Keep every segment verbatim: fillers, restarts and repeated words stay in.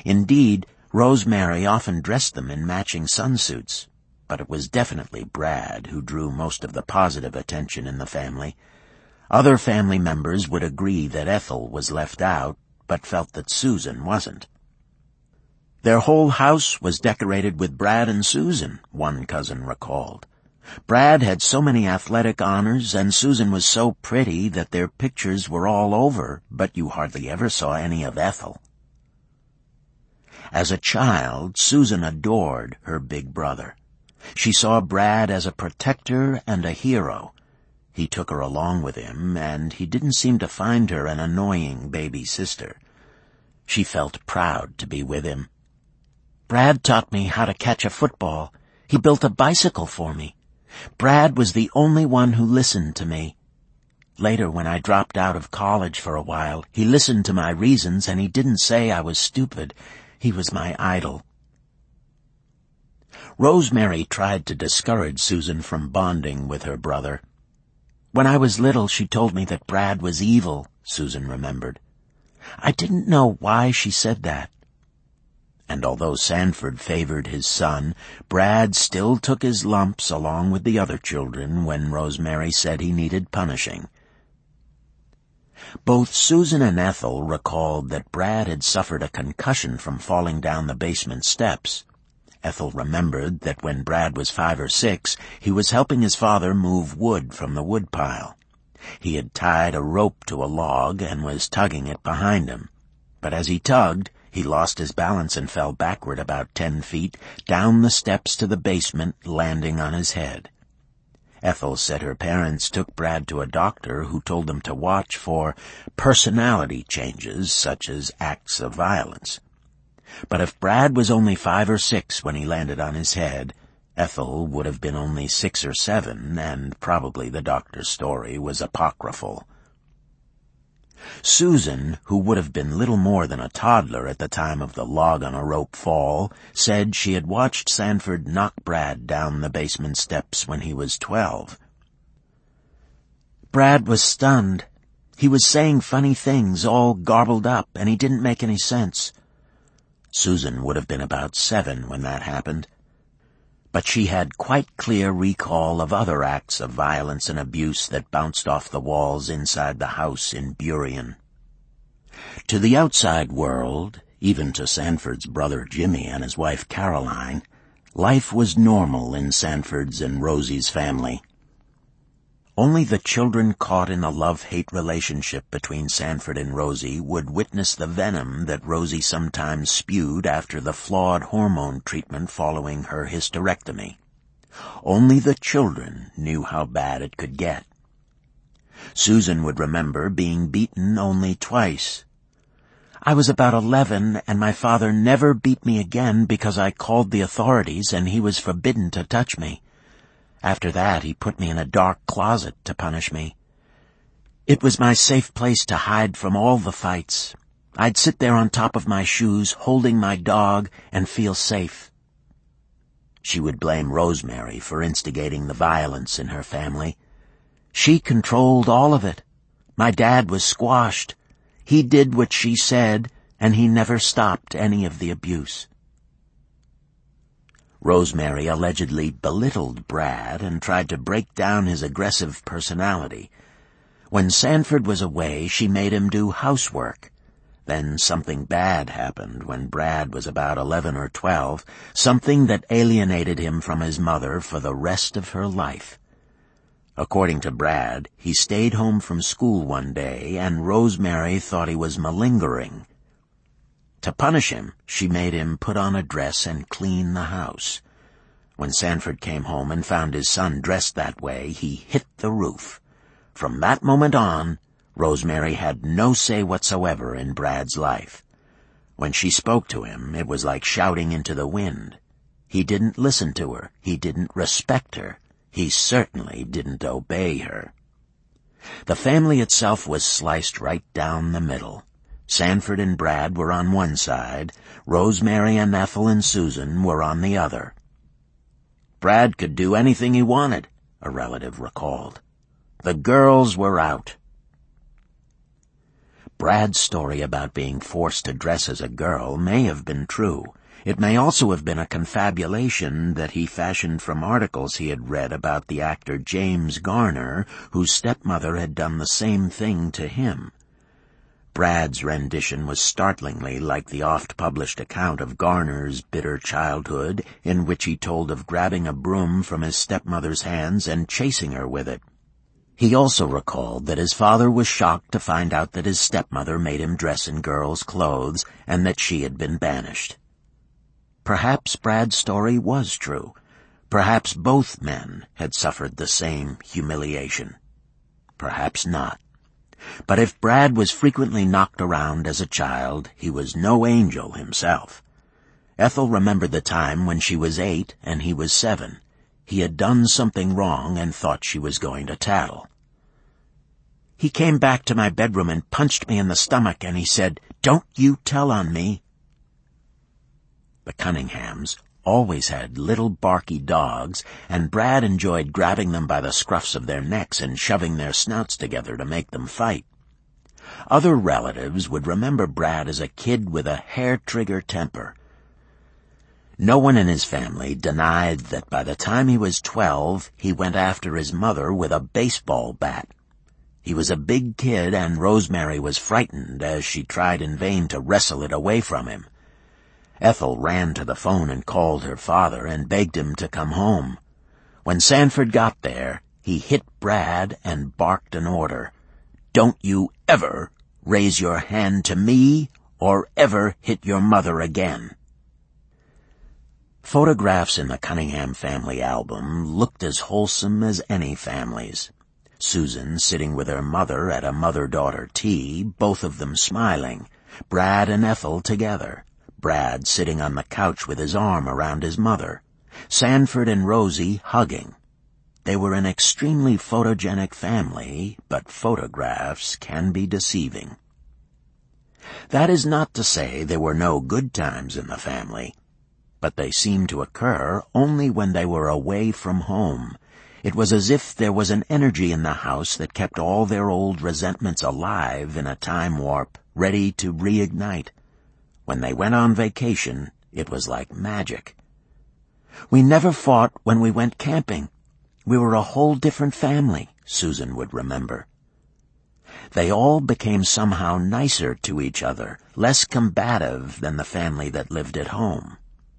Indeed, Rosemary often dressed them in matching sunsuits, but it was definitely Brad who drew most of the positive attention in the family. Other family members would agree that Ethel was left out, but felt that Susan wasn't. Their whole house was decorated with Brad and Susan, one cousin recalled. Brad had so many athletic honors, and Susan was so pretty that their pictures were all over, but you hardly ever saw any of Ethel. As a child, Susan adored her big brother. She saw Brad as a protector and a hero. He took her along with him, and he didn't seem to find her an annoying baby sister. She felt proud to be with him. Brad taught me how to catch a football. He built a bicycle for me. Brad was the only one who listened to me. Later, when I dropped out of college for a while, he listened to my reasons, and he didn't say I was stupid. He was my idol. Rosemary tried to discourage Susan from bonding with her brother. When I was little, she told me that Brad was evil, Susan remembered. I didn't know why she said that. And although Sanford favored his son, Brad still took his lumps along with the other children when Rosemary said he needed punishing. Both Susan and Ethel recalled that Brad had suffered a concussion from falling down the basement steps. Ethel remembered that when Brad was five or six, he was helping his father move wood from the woodpile. He had tied a rope to a log and was tugging it behind him. But as he tugged, he lost his balance and fell backward about ten feet, down the steps to the basement, landing on his head. Ethel said her parents took Brad to a doctor who told them to watch for personality changes such as acts of violence. But if Brad was only five or six when he landed on his head, Ethel would have been only six or seven, and probably the doctor's story was apocryphal. Susan, who would have been little more than a toddler at the time of the log-on-a-rope fall, said she had watched Sanford knock Brad down the basement steps when he was twelve. Brad was stunned. He was saying funny things, all garbled up, and he didn't make any sense. Susan would have been about seven when that happened. But she had quite clear recall of other acts of violence and abuse that bounced off the walls inside the house in Burien. To the outside world, even to Sanford's brother Jimmy and his wife Caroline, life was normal in Sanford's and Rosie's family. Only the children caught in a love-hate relationship between Sanford and Rosie would witness the venom that Rosie sometimes spewed after the flawed hormone treatment following her hysterectomy. Only the children knew how bad it could get. Susan would remember being beaten only twice. I was about eleven, and my father never beat me again because I called the authorities and he was forbidden to touch me. After that, he put me in a dark closet to punish me. It was my safe place to hide from all the fights. I'd sit there on top of my shoes, holding my dog, and feel safe. She would blame Rosemary for instigating the violence in her family. She controlled all of it. My dad was squashed. He did what she said, and he never stopped any of the abuse. Rosemary allegedly belittled Brad and tried to break down his aggressive personality. When Sanford was away, she made him do housework. Then something bad happened when Brad was about eleven or twelve, something that alienated him from his mother for the rest of her life. According to Brad, he stayed home from school one day, and Rosemary thought he was malingering. To punish him, she made him put on a dress and clean the house. When Sanford came home and found his son dressed that way, he hit the roof. From that moment on, Rosemary had no say whatsoever in Brad's life. When she spoke to him, it was like shouting into the wind. He didn't listen to her. He didn't respect her. He certainly didn't obey her. The family itself was sliced right down the middle. Sanford and Brad were on one side, Rosemary and Ethel and Susan were on the other. Brad could do anything he wanted, a relative recalled. The girls were out. Brad's story about being forced to dress as a girl may have been true. It may also have been a confabulation that he fashioned from articles he had read about the actor James Garner, whose stepmother had done the same thing to him. Brad's rendition was startlingly like the oft-published account of Garner's bitter childhood, in which he told of grabbing a broom from his stepmother's hands and chasing her with it. He also recalled that his father was shocked to find out that his stepmother made him dress in girls' clothes and that she had been banished. Perhaps Brad's story was true. Perhaps both men had suffered the same humiliation. Perhaps not. But if Brad was frequently knocked around as a child, he was no angel himself. Ethel remembered the time when she was eight and he was seven. He had done something wrong and thought she was going to tattle. He came back to my bedroom and punched me in the stomach, and he said, "Don't you tell on me." The Cunninghams always had little barky dogs, and Brad enjoyed grabbing them by the scruffs of their necks and shoving their snouts together to make them fight. Other relatives would remember Brad as a kid with a hair-trigger temper. No one in his family denied that by the time he was twelve, he went after his mother with a baseball bat. He was a big kid, and Rosemary was frightened as she tried in vain to wrestle it away from him. Ethel ran to the phone and called her father and begged him to come home. When Sanford got there, he hit Brad and barked an order. "Don't you ever raise your hand to me or ever hit your mother again." Photographs in the Cunningham family album looked as wholesome as any family's. Susan sitting with her mother at a mother-daughter tea, both of them smiling. Brad and Ethel together. Brad sitting on the couch with his arm around his mother. Sanford and Rosie hugging. They were an extremely photogenic family, but photographs can be deceiving. That is not to say there were no good times in the family, but they seemed to occur only when they were away from home. It was as if there was an energy in the house that kept all their old resentments alive in a time warp, ready to reignite. When they went on vacation, it was like magic. "We never fought when we went camping. We were a whole different family," Susan would remember. They all became somehow nicer to each other, less combative than the family that lived at home.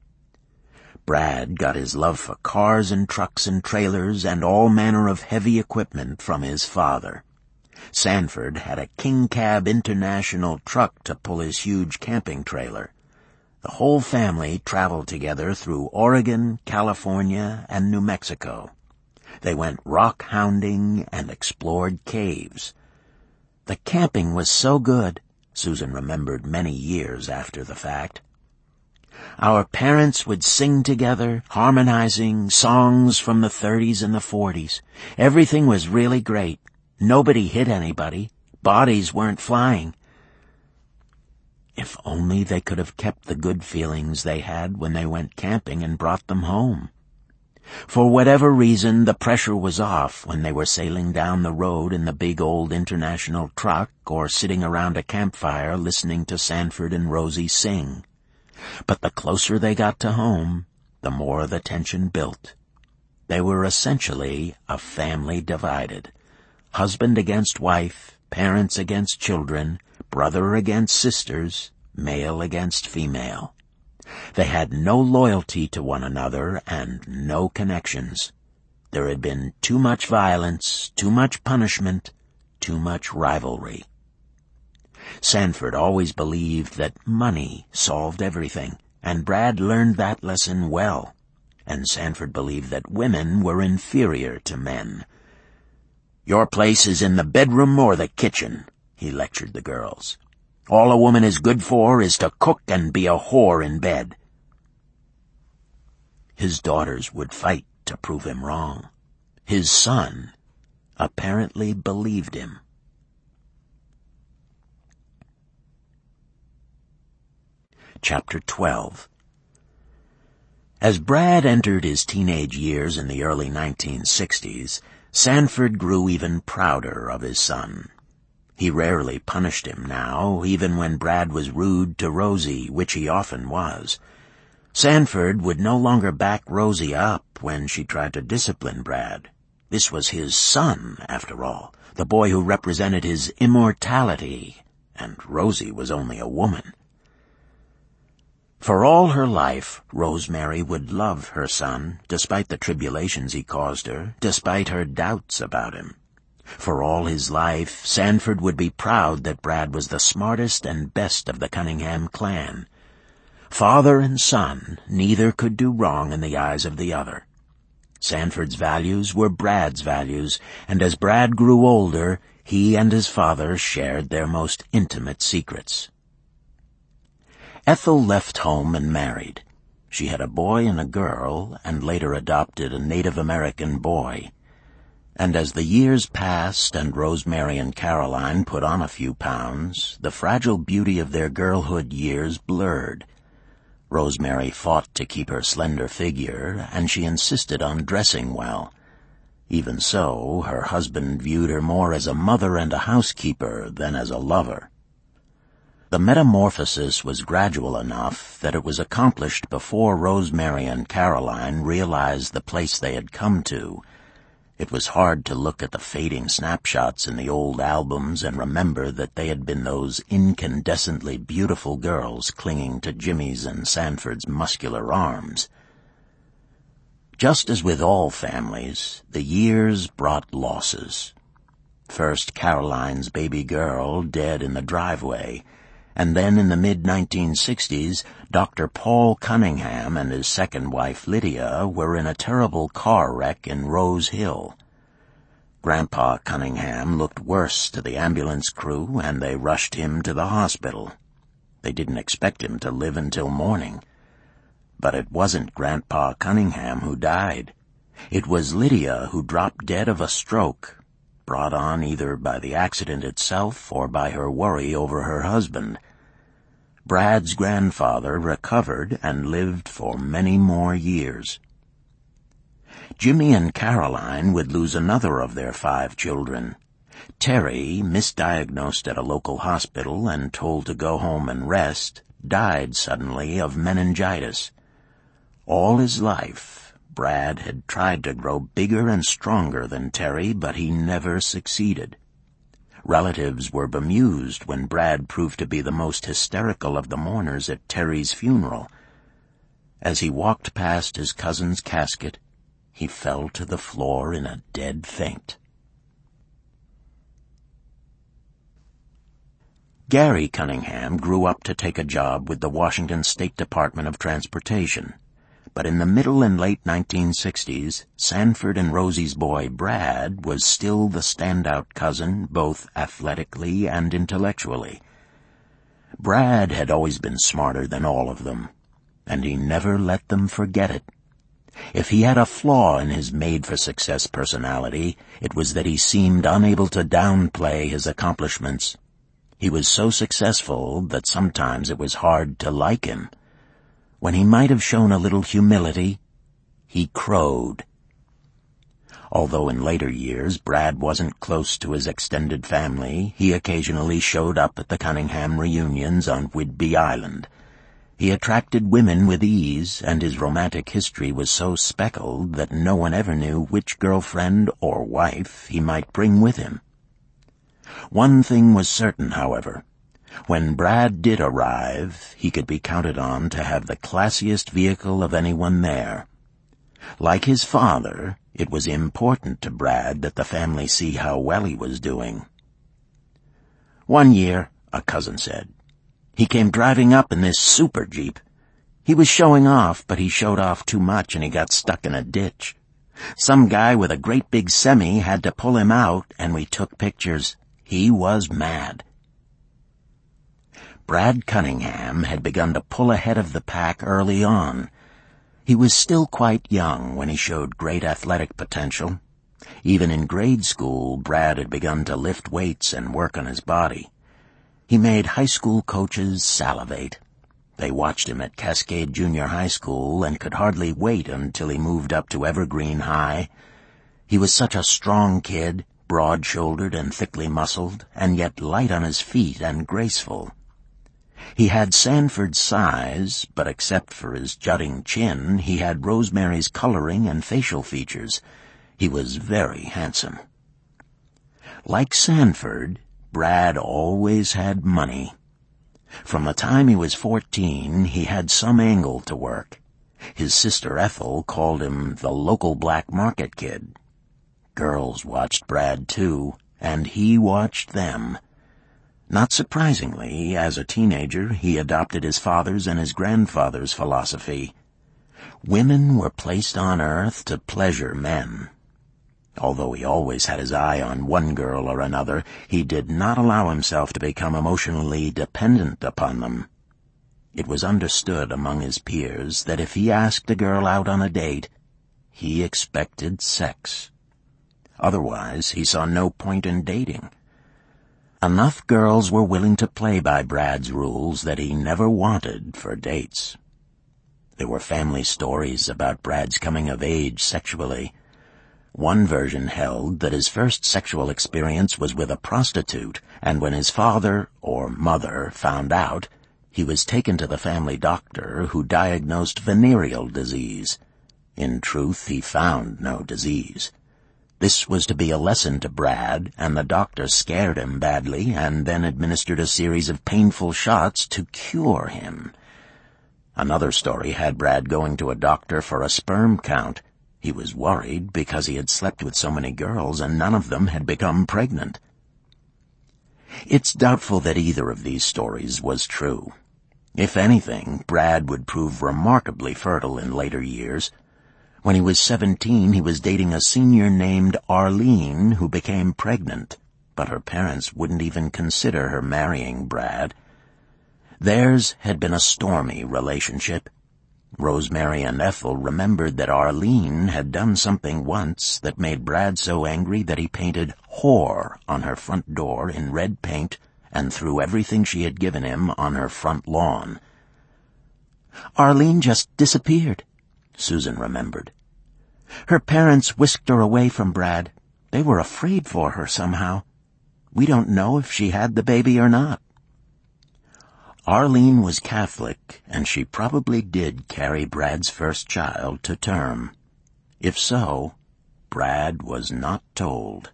Brad got his love for cars and trucks and trailers and all manner of heavy equipment from his father. Sanford had a King Cab International truck to pull his huge camping trailer. The whole family traveled together through Oregon, California, and New Mexico. They went rock hounding and explored caves. The camping was so good, Susan remembered many years after the fact. Our parents would sing together, harmonizing songs from the thirties and the forties. Everything was really great. Nobody hit anybody. Bodies weren't flying. If only they could have kept the good feelings they had when they went camping and brought them home. For whatever reason, the pressure was off when they were sailing down the road in the big old International truck or sitting around a campfire listening to Sanford and Rosie sing. But the closer they got to home, the more the tension built. They were essentially a family divided. Husband against wife, parents against children, brother against sisters, male against female. They had no loyalty to one another and no connections. There had been too much violence, too much punishment, too much rivalry. Sanford always believed that money solved everything, and Brad learned that lesson well. And Sanford believed that women were inferior to men. "Your place is in the bedroom or the kitchen," he lectured the girls. "All a woman is good for is to cook and be a whore in bed." His daughters would fight to prove him wrong. His son apparently believed him. Chapter twelve. As Brad entered his teenage years in the early nineteen sixties, Sanford grew even prouder of his son. He rarely punished him now, even when Brad was rude to Rosie, which he often was. Sanford would no longer back Rosie up when she tried to discipline Brad. This was his son, after all, the boy who represented his immortality, and Rosie was only a woman. For all her life, Rosemary would love her son, despite the tribulations he caused her, despite her doubts about him. For all his life, Sanford would be proud that Brad was the smartest and best of the Cunningham clan. Father and son, neither could do wrong in the eyes of the other. Sanford's values were Brad's values, and as Brad grew older, he and his father shared their most intimate secrets. Ethel left home and married. She had a boy and a girl, and later adopted a Native American boy. And as the years passed and Rosemary and Caroline put on a few pounds, the fragile beauty of their girlhood years blurred. Rosemary fought to keep her slender figure, and she insisted on dressing well. Even so, her husband viewed her more as a mother and a housekeeper than as a lover. The metamorphosis was gradual enough that it was accomplished before Rosemary and Caroline realized the place they had come to. It was hard to look at the fading snapshots in the old albums and remember that they had been those incandescently beautiful girls clinging to Jimmy's and Sanford's muscular arms. Just as with all families, the years brought losses. First Caroline's baby girl dead in the driveway, and then in the mid nineteen sixties, Doctor Paul Cunningham and his second wife Lydia were in a terrible car wreck in Rose Hill. Grandpa Cunningham looked worse to the ambulance crew, and they rushed him to the hospital. They didn't expect him to live until morning. But it wasn't Grandpa Cunningham who died. It was Lydia who dropped dead of a stroke, brought on either by the accident itself or by her worry over her husband. Brad's grandfather recovered and lived for many more years. Jimmy and Caroline would lose another of their five children. Terry, misdiagnosed at a local hospital and told to go home and rest, died suddenly of meningitis. All his life, Brad had tried to grow bigger and stronger than Terry, but he never succeeded. Relatives were bemused when Brad proved to be the most hysterical of the mourners at Terry's funeral. As he walked past his cousin's casket, he fell to the floor in a dead faint. Gary Cunningham grew up to take a job with the Washington State Department of Transportation. But in the middle and late nineteen sixties, Sanford and Rosie's boy Brad was still the standout cousin, both athletically and intellectually. Brad had always been smarter than all of them, and he never let them forget it. If he had a flaw in his made-for-success personality, it was that he seemed unable to downplay his accomplishments. He was so successful that sometimes it was hard to like him. When he might have shown a little humility, he crowed. Although in later years Brad wasn't close to his extended family, he occasionally showed up at the Cunningham reunions on Whidbey Island. He attracted women with ease, and his romantic history was so speckled that no one ever knew which girlfriend or wife he might bring with him. One thing was certain, however. When Brad did arrive, he could be counted on to have the classiest vehicle of anyone there. Like his father, it was important to Brad that the family see how well he was doing. One year, a cousin said, he came driving up in this super Jeep. He was showing off, but he showed off too much and he got stuck in a ditch. Some guy with a great big semi had to pull him out, and we took pictures. He was mad. Brad Cunningham had begun to pull ahead of the pack early on. He was still quite young when he showed great athletic potential. Even in grade school, Brad had begun to lift weights and work on his body. He made high school coaches salivate. They watched him at Cascade Junior High School and could hardly wait until he moved up to Evergreen High. He was such a strong kid, broad-shouldered and thickly muscled, and yet light on his feet and graceful. He had Sanford's size, but except for his jutting chin, he had Rosemary's coloring and facial features. He was very handsome. Like Sanford, Brad always had money. From the time he was fourteen, he had some angle to work. His sister Ethel called him the local black market kid. Girls watched Brad, too, and he watched them. Not surprisingly, as a teenager, he adopted his father's and his grandfather's philosophy. Women were placed on earth to pleasure men. Although he always had his eye on one girl or another, he did not allow himself to become emotionally dependent upon them. It was understood among his peers that if he asked a girl out on a date, he expected sex. Otherwise, he saw no point in dating. Enough girls were willing to play by Brad's rules that he never wanted for dates. There were family stories about Brad's coming of age sexually. One version held that his first sexual experience was with a prostitute, and when his father or mother found out, he was taken to the family doctor, who diagnosed venereal disease. In truth, he found no disease. This was to be a lesson to Brad, and the doctor scared him badly and then administered a series of painful shots to cure him. Another story had Brad going to a doctor for a sperm count. He was worried because he had slept with so many girls and none of them had become pregnant. It's doubtful that either of these stories was true. If anything, Brad would prove remarkably fertile in later years. When he was seventeen, he was dating a senior named Arlene who became pregnant, but her parents wouldn't even consider her marrying Brad. Theirs had been a stormy relationship. Rosemary and Ethel remembered that Arlene had done something once that made Brad so angry that he painted whore on her front door in red paint and threw everything she had given him on her front lawn. Arlene just disappeared, Susan remembered. Her parents whisked her away from Brad. They were afraid for her somehow. We don't know if she had the baby or not. Arlene was Catholic, and she probably did carry Brad's first child to term. If so, Brad was not told.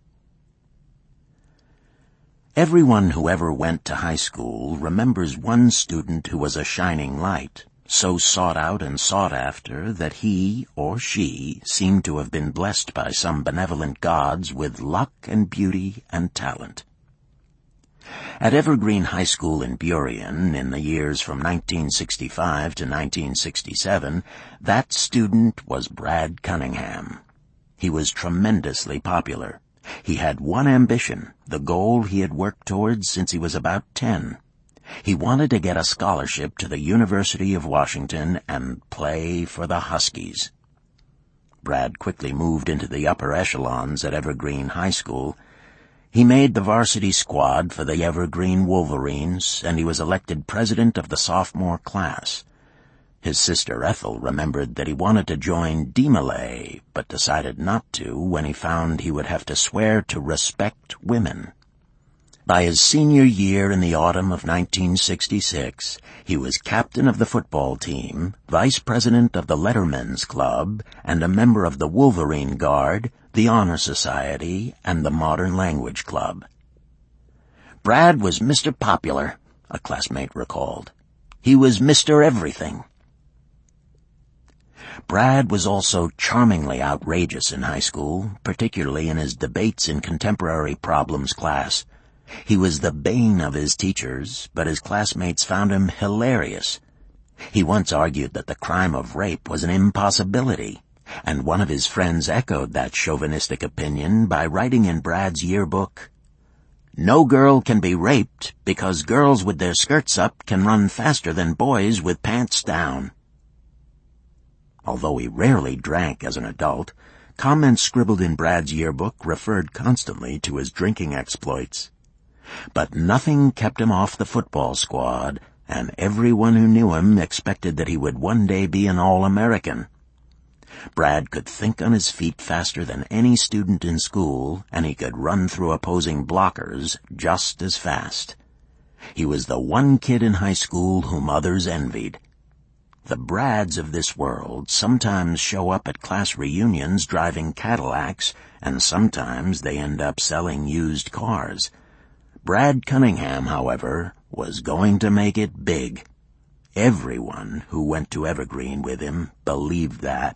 Everyone who ever went to high school remembers one student who was a shining light, so sought out and sought after that he or she seemed to have been blessed by some benevolent gods with luck and beauty and talent. At Evergreen High School in Burien, in the years from nineteen sixty-five to nineteen sixty-seven, that student was Brad Cunningham. He was tremendously popular. He had one ambition, the goal he had worked towards since he was about ten. He wanted to get a scholarship to the University of Washington and play for the Huskies. Brad quickly moved into the upper echelons at Evergreen High School. He made the varsity squad for the Evergreen Wolverines, and he was elected president of the sophomore class. His sister Ethel remembered that he wanted to join D-Malay, but decided not to when he found he would have to swear to respect women. By his senior year in the autumn of nineteen sixty-six, he was captain of the football team, vice president of the Lettermen's Club, and a member of the Wolverine Guard, the Honor Society, and the Modern Language Club. Brad was Mister Popular, a classmate recalled. He was Mister Everything. Brad was also charmingly outrageous in high school, particularly in his debates in contemporary problems class. He was the bane of his teachers, but his classmates found him hilarious. He once argued that the crime of rape was an impossibility, and one of his friends echoed that chauvinistic opinion by writing in Brad's yearbook, "No girl can be raped because girls with their skirts up can run faster than boys with pants down." Although he rarely drank as an adult, comments scribbled in Brad's yearbook referred constantly to his drinking exploits. But nothing kept him off the football squad, and everyone who knew him expected that he would one day be an All-American. Brad could think on his feet faster than any student in school, and he could run through opposing blockers just as fast. He was the one kid in high school whom others envied. The Brads of this world sometimes show up at class reunions driving Cadillacs, and sometimes they end up selling used cars. Brad Cunningham, however, was going to make it big. Everyone who went to Evergreen with him believed that.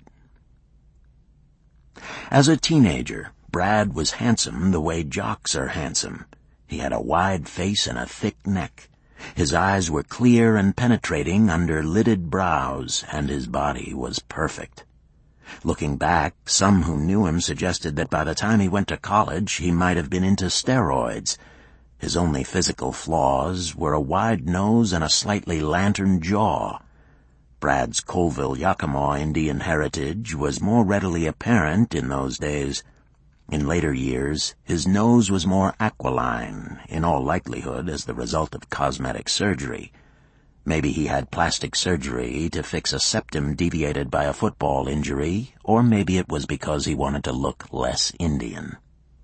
As a teenager, Brad was handsome the way jocks are handsome. He had a wide face and a thick neck. His eyes were clear and penetrating under lidded brows, and his body was perfect. Looking back, some who knew him suggested that by the time he went to college, he might have been into steroids. His only physical flaws were a wide nose and a slightly lantern jaw. Brad's Colville-Yakima Indian heritage was more readily apparent in those days. In later years, his nose was more aquiline, in all likelihood as the result of cosmetic surgery. Maybe he had plastic surgery to fix a septum deviated by a football injury, or maybe it was because he wanted to look less Indian.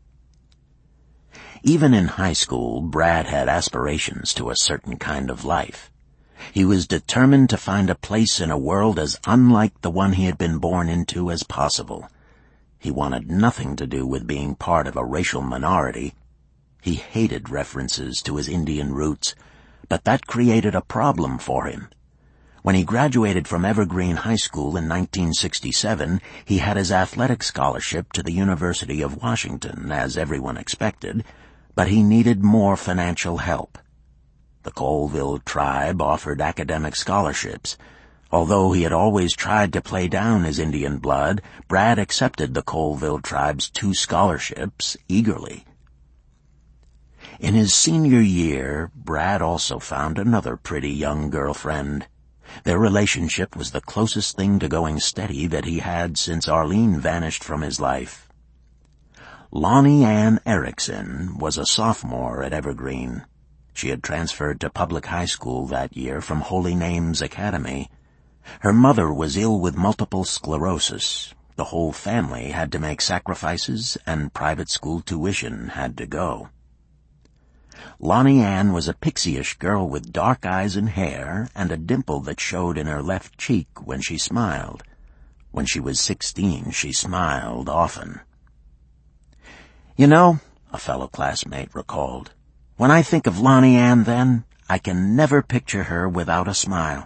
Even in high school, Brad had aspirations to a certain kind of life. He was determined to find a place in a world as unlike the one he had been born into as possible. He wanted nothing to do with being part of a racial minority. He hated references to his Indian roots, but that created a problem for him. When he graduated from Evergreen High School in nineteen sixty-seven, he had his athletic scholarship to the University of Washington, as everyone expected, but he needed more financial help. The Colville tribe offered academic scholarships. Although he had always tried to play down his Indian blood, Brad accepted the Colville tribe's two scholarships eagerly. In his senior year, Brad also found another pretty young girlfriend. Their relationship was the closest thing to going steady that he had since Arlene vanished from his life. Lonnie Ann Erickson was a sophomore at Evergreen. She had transferred to public high school that year from Holy Names Academy. Her mother was ill with multiple sclerosis. The whole family had to make sacrifices, and private school tuition had to go. Lonnie Ann was a pixie-ish girl with dark eyes and hair, and a dimple that showed in her left cheek when she smiled. When she was sixteen, she smiled often. "You know," a fellow classmate recalled, "when I think of Lonnie Ann then, I can never picture her without a smile."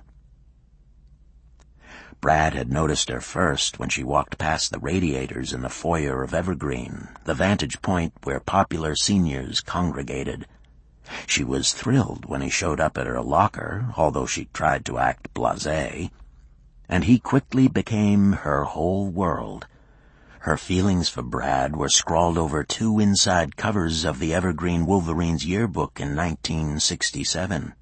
Brad had noticed her first when she walked past the radiators in the foyer of Evergreen, the vantage point where popular seniors congregated. She was thrilled when he showed up at her locker, although she tried to act blasé, and he quickly became her whole world. Her feelings for Brad were scrawled over two inside covers of the Evergreen Wolverines yearbook in nineteen sixty-seven.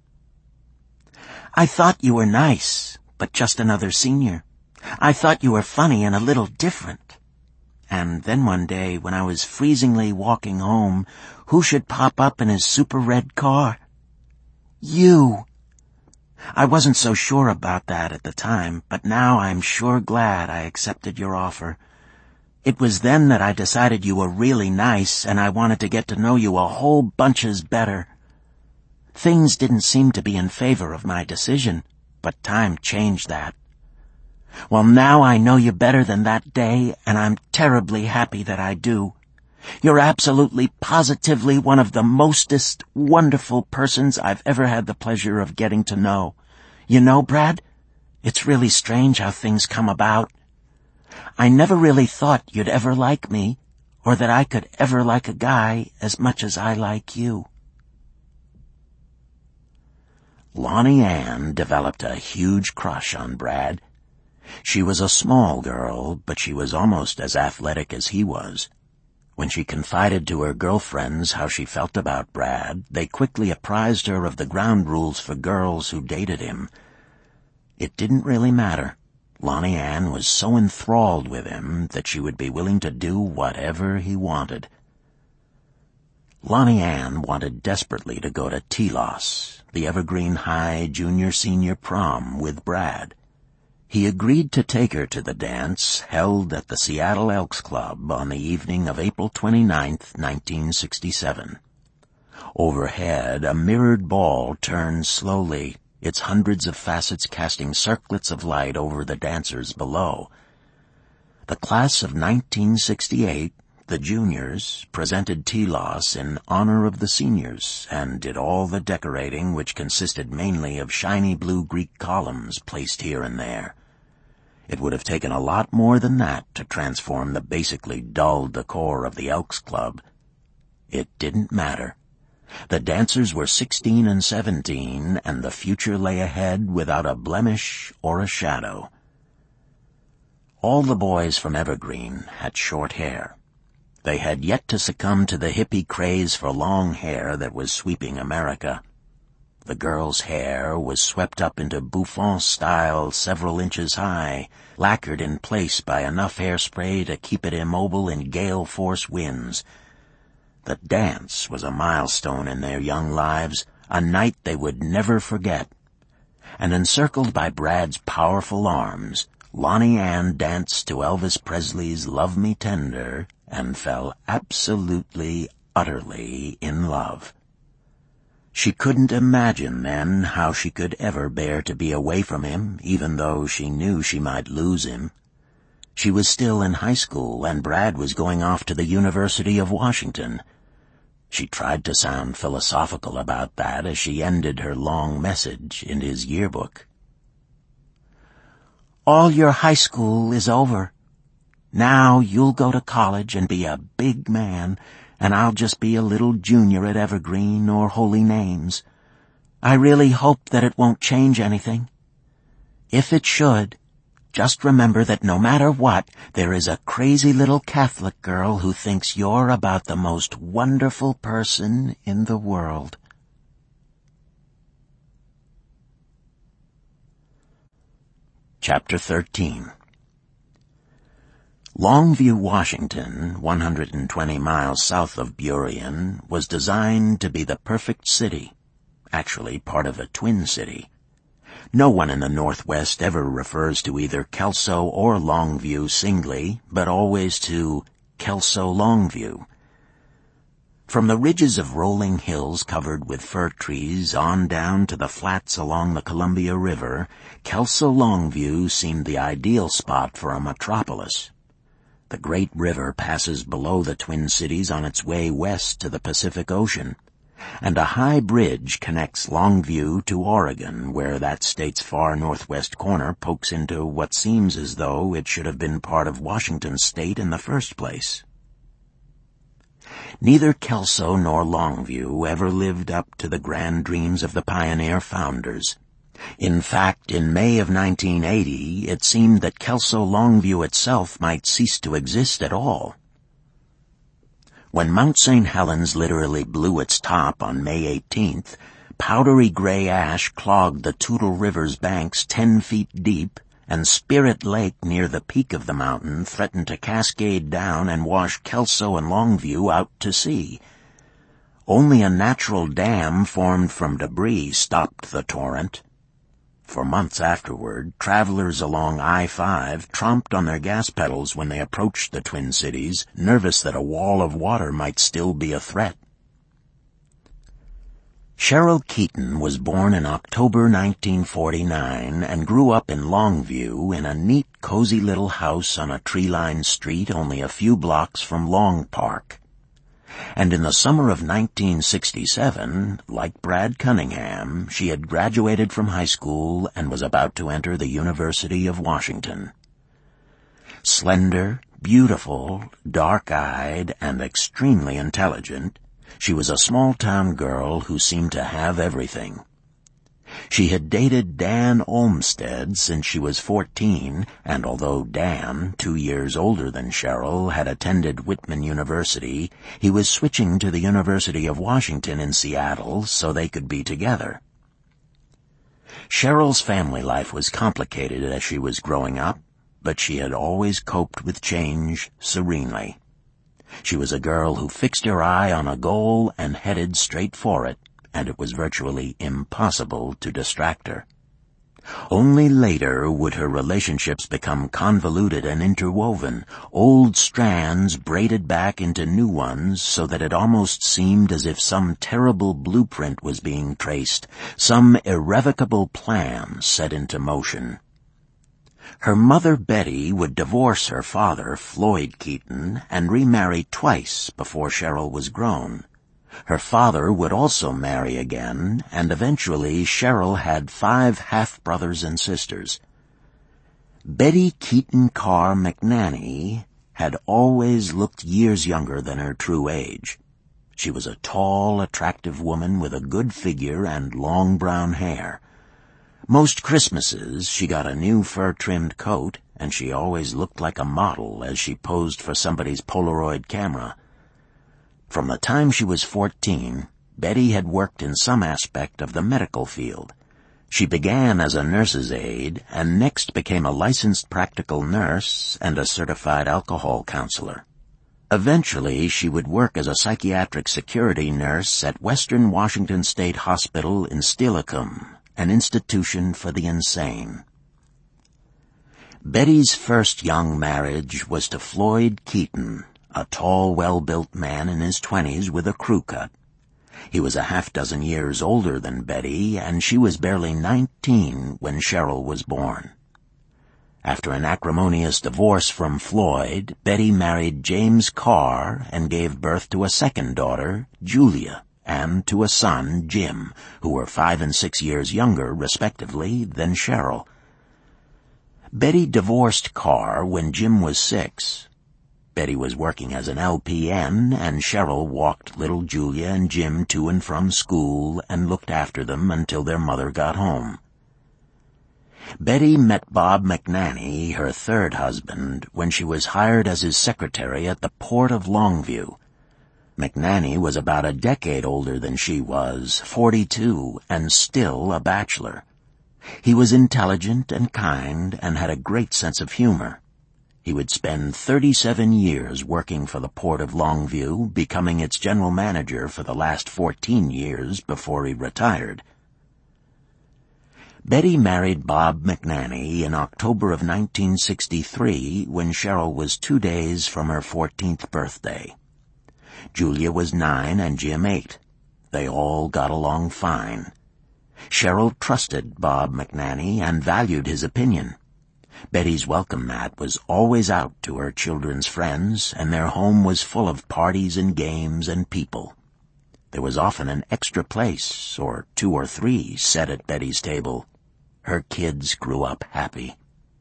"I thought you were nice, but just another senior. I thought you were funny and a little different. And then one day, when I was freezingly walking home, who should pop up in his super red car? You! I wasn't so sure about that at the time, but now I'm sure glad I accepted your offer. It was then that I decided you were really nice, and I wanted to get to know you a whole bunches better. Things didn't seem to be in favor of my decision, but time changed that. Well, now I know you better than that day, and I'm terribly happy that I do. You're absolutely, positively one of the mostest wonderful persons I've ever had the pleasure of getting to know. You know, Brad, it's really strange how things come about. I never really thought you'd ever like me, or that I could ever like a guy as much as I like you." Lonnie Ann developed a huge crush on Brad. She was a small girl, but she was almost as athletic as he was. When she confided to her girlfriends how she felt about Brad, they quickly apprised her of the ground rules for girls who dated him. It didn't really matter. Lonnie Ann was so enthralled with him that she would be willing to do whatever he wanted. Lonnie Ann wanted desperately to go to T L O S, the Evergreen High Junior-Senior Prom, with Brad. He agreed to take her to the dance held at the Seattle Elks Club on the evening of April twenty-ninth, nineteen sixty-seven. Overhead, a mirrored ball turned slowly, its hundreds of facets casting circlets of light over the dancers below. The class of nineteen sixty-eight, the juniors, presented Telos in honor of the seniors and did all the decorating, which consisted mainly of shiny blue Greek columns placed here and there. It would have taken a lot more than that to transform the basically dull decor of the Elks Club. It didn't matter. The dancers were sixteen and seventeen, and the future lay ahead without a blemish or a shadow. All the boys from Evergreen had short hair. They had yet to succumb to the hippie craze for long hair that was sweeping America. The girls' hair was swept up into bouffant style several inches high, lacquered in place by enough hairspray to keep it immobile in gale-force winds. The dance was a milestone in their young lives, a night they would never forget. And encircled by Brad's powerful arms, Lonnie Ann danced to Elvis Presley's Love Me Tender and fell absolutely, utterly in love. She couldn't imagine then how she could ever bear to be away from him, even though she knew she might lose him. She was still in high school, and Brad was going off to the University of Washington. She tried to sound philosophical about that as she ended her long message in his yearbook. All your high school is over. Now you'll go to college and be a big man, and I'll just be a little junior at Evergreen or Holy Names. I really hope that it won't change anything. If it should, just remember that no matter what, there is a crazy little Catholic girl who thinks you're about the most wonderful person in the world. Chapter thirteen. Longview, Washington, one hundred twenty miles south of Burien, was designed to be the perfect city, actually part of a twin city. No one in the Northwest ever refers to either Kelso or Longview singly, but always to Kelso-Longview. From the ridges of rolling hills covered with fir trees on down to the flats along the Columbia River, Kelso-Longview seemed the ideal spot for a metropolis. The great river passes below the Twin Cities on its way west to the Pacific Ocean, and a high bridge connects Longview to Oregon, where that state's far northwest corner pokes into what seems as though it should have been part of Washington state in the first place. Neither Kelso nor Longview ever lived up to the grand dreams of the pioneer founders. In fact, in May of nineteen eighty, it seemed that Kelso-Longview itself might cease to exist at all. When Mount Saint Helens literally blew its top on May eighteenth, powdery gray ash clogged the Toutle River's banks ten feet deep, and Spirit Lake near the peak of the mountain threatened to cascade down and wash Kelso and Longview out to sea. Only a natural dam formed from debris stopped the torrent. For months afterward, travelers along I five tromped on their gas pedals when they approached the Twin Cities, nervous that a wall of water might still be a threat. Cheryl Keaton was born in October nineteen forty-nine and grew up in Longview in a neat, cozy little house on a tree-lined street only a few blocks from Long Park. And in the summer of nineteen sixty-seven, like Brad Cunningham, she had graduated from high school and was about to enter the University of Washington. Slender, beautiful, dark-eyed, and extremely intelligent, she was a small-town girl who seemed to have everything. She had dated Dan Olmsted since she was fourteen, and although Dan, two years older than Cheryl, had attended Whitman University, he was switching to the University of Washington in Seattle so they could be together. Cheryl's family life was complicated as she was growing up, but she had always coped with change serenely. She was a girl who fixed her eye on a goal and headed straight for it, and it was virtually impossible to distract her. Only later would her relationships become convoluted and interwoven, old strands braided back into new ones so that it almost seemed as if some terrible blueprint was being traced, some irrevocable plan set into motion. Her mother Betty would divorce her father, Floyd Keaton, and remarry twice before Cheryl was grown. Her father would also marry again, and eventually Cheryl had five half-brothers and sisters. Betty Keaton Carr McNanny had always looked years younger than her true age. She was a tall, attractive woman with a good figure and long brown hair. Most Christmases she got a new fur-trimmed coat, and she always looked like a model as she posed for somebody's Polaroid camera. From the time she was fourteen, Betty had worked in some aspect of the medical field. She began as a nurse's aide and next became a licensed practical nurse and a certified alcohol counselor. Eventually, she would work as a psychiatric security nurse at Western Washington State Hospital in Steilacoom, an institution for the insane. Betty's first young marriage was to Floyd Keaton, a tall, well-built man in his twenties with a crew cut. He was a half dozen years older than Betty, and she was barely nineteen when Cheryl was born. After an acrimonious divorce from Floyd, Betty married James Carr and gave birth to a second daughter, Julia, and to a son, Jim, who were five and six years younger, respectively, than Cheryl. Betty divorced Carr when Jim was six. Betty was working as an L P N, and Cheryl walked little Julia and Jim to and from school and looked after them until their mother got home. Betty met Bob McNanny, her third husband, when she was hired as his secretary at the Port of Longview. McNanny was about a decade older than she was, forty-two, and still a bachelor. He was intelligent and kind and had a great sense of humor. He would spend thirty-seven years working for the Port of Longview, becoming its general manager for the last fourteen years before he retired. Betty married Bob McNanny in October of nineteen sixty-three when Cheryl was two days from her fourteenth birthday. Julia was nine and Jim eight. They all got along fine. Cheryl trusted Bob McNanny and valued his opinion. Betty's welcome mat was always out to her children's friends, and their home was full of parties and games and people. There was often an extra place, or two or three, set at Betty's table. Her kids grew up happy.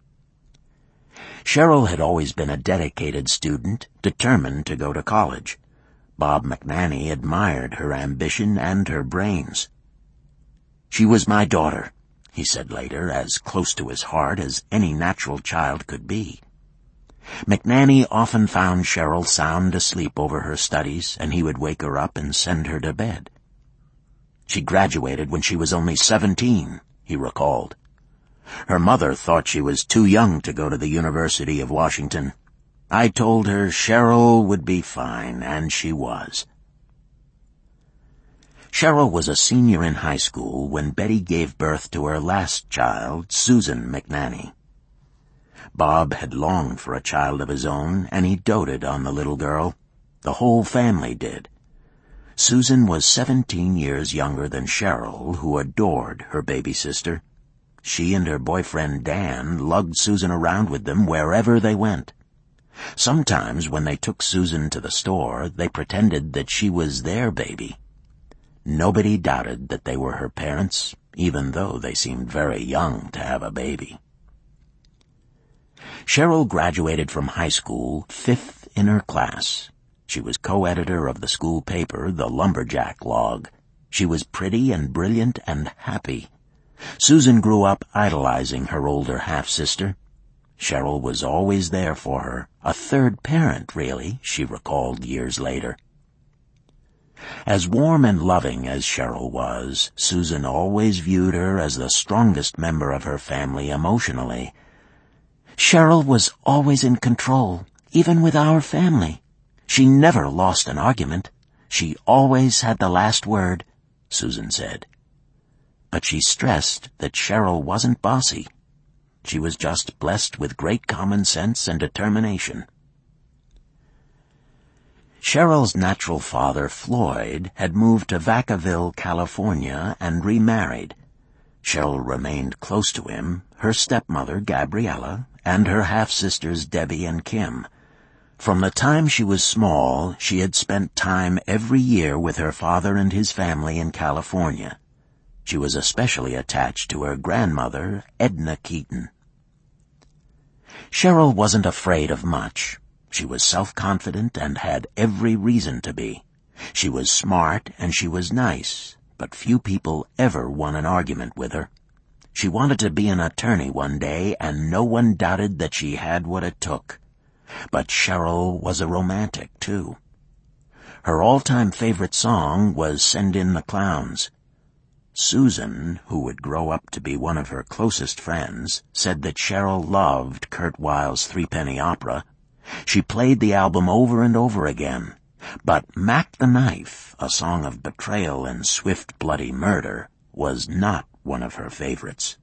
Cheryl had always been a dedicated student, determined to go to college. Bob McNanny admired her ambition and her brains. "She was my daughter," he said later, as close to his heart as any natural child could be. McNanny often found Cheryl sound asleep over her studies, and he would wake her up and send her to bed. "She graduated when she was only seventeen, he recalled. "Her mother thought she was too young to go to the University of Washington. I told her Cheryl would be fine, and she was." Cheryl was a senior in high school when Betty gave birth to her last child, Susan McNanny. Bob had longed for a child of his own, and he doted on the little girl. The whole family did. Susan was seventeen years younger than Cheryl, who adored her baby sister. She and her boyfriend Dan lugged Susan around with them wherever they went. Sometimes when they took Susan to the store, they pretended that she was their baby. Nobody doubted that they were her parents, even though they seemed very young to have a baby. Cheryl graduated from high school fifth in her class. She was co-editor of the school paper, the Lumberjack Log. She was pretty and brilliant and happy. Susan grew up idolizing her older half-sister. Cheryl was always there for her, a third parent, really, she recalled years later. As warm and loving as Cheryl was, Susan always viewed her as the strongest member of her family emotionally. "Cheryl was always in control, even with our family. She never lost an argument. She always had the last word," Susan said. but she stressed that Cheryl wasn't bossy. She was just blessed with great common sense and determination. Cheryl's natural father, Floyd, had moved to Vacaville, California, and remarried. Cheryl remained close to him, her stepmother, Gabriella, and her half-sisters, Debbie and Kim. From the time she was small, she had spent time every year with her father and his family in California. She was especially attached to her grandmother, Edna Keaton. Cheryl wasn't afraid of much. She was self-confident and had every reason to be. She was smart and she was nice, but few people ever won an argument with her. She wanted to be an attorney one day, and no one doubted that she had what it took. But Cheryl was a romantic, too. Her all-time favorite song was Send in the Clowns. Susan, who would grow up to be one of her closest friends, said that Cheryl loved Kurt Weill's Threepenny Opera. She played the album over and over again, but Mac the Knife, a song of betrayal and swift, bloody murder, was not one of her favorites.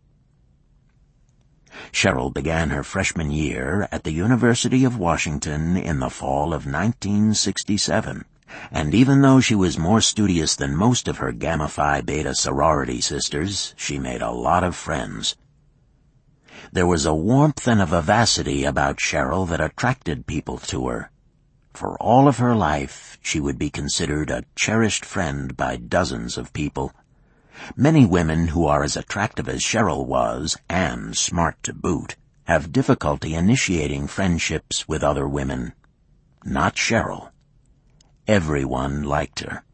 Cheryl began her freshman year at the University of Washington in the fall of nineteen sixty-seven, and even though she was more studious than most of her Gamma Phi Beta sorority sisters, she made a lot of friends. There was a warmth and a vivacity about Cheryl that attracted people to her. For all of her life, she would be considered a cherished friend by dozens of people. Many women who are as attractive as Cheryl was, and smart to boot, have difficulty initiating friendships with other women. Not Cheryl. Everyone liked her.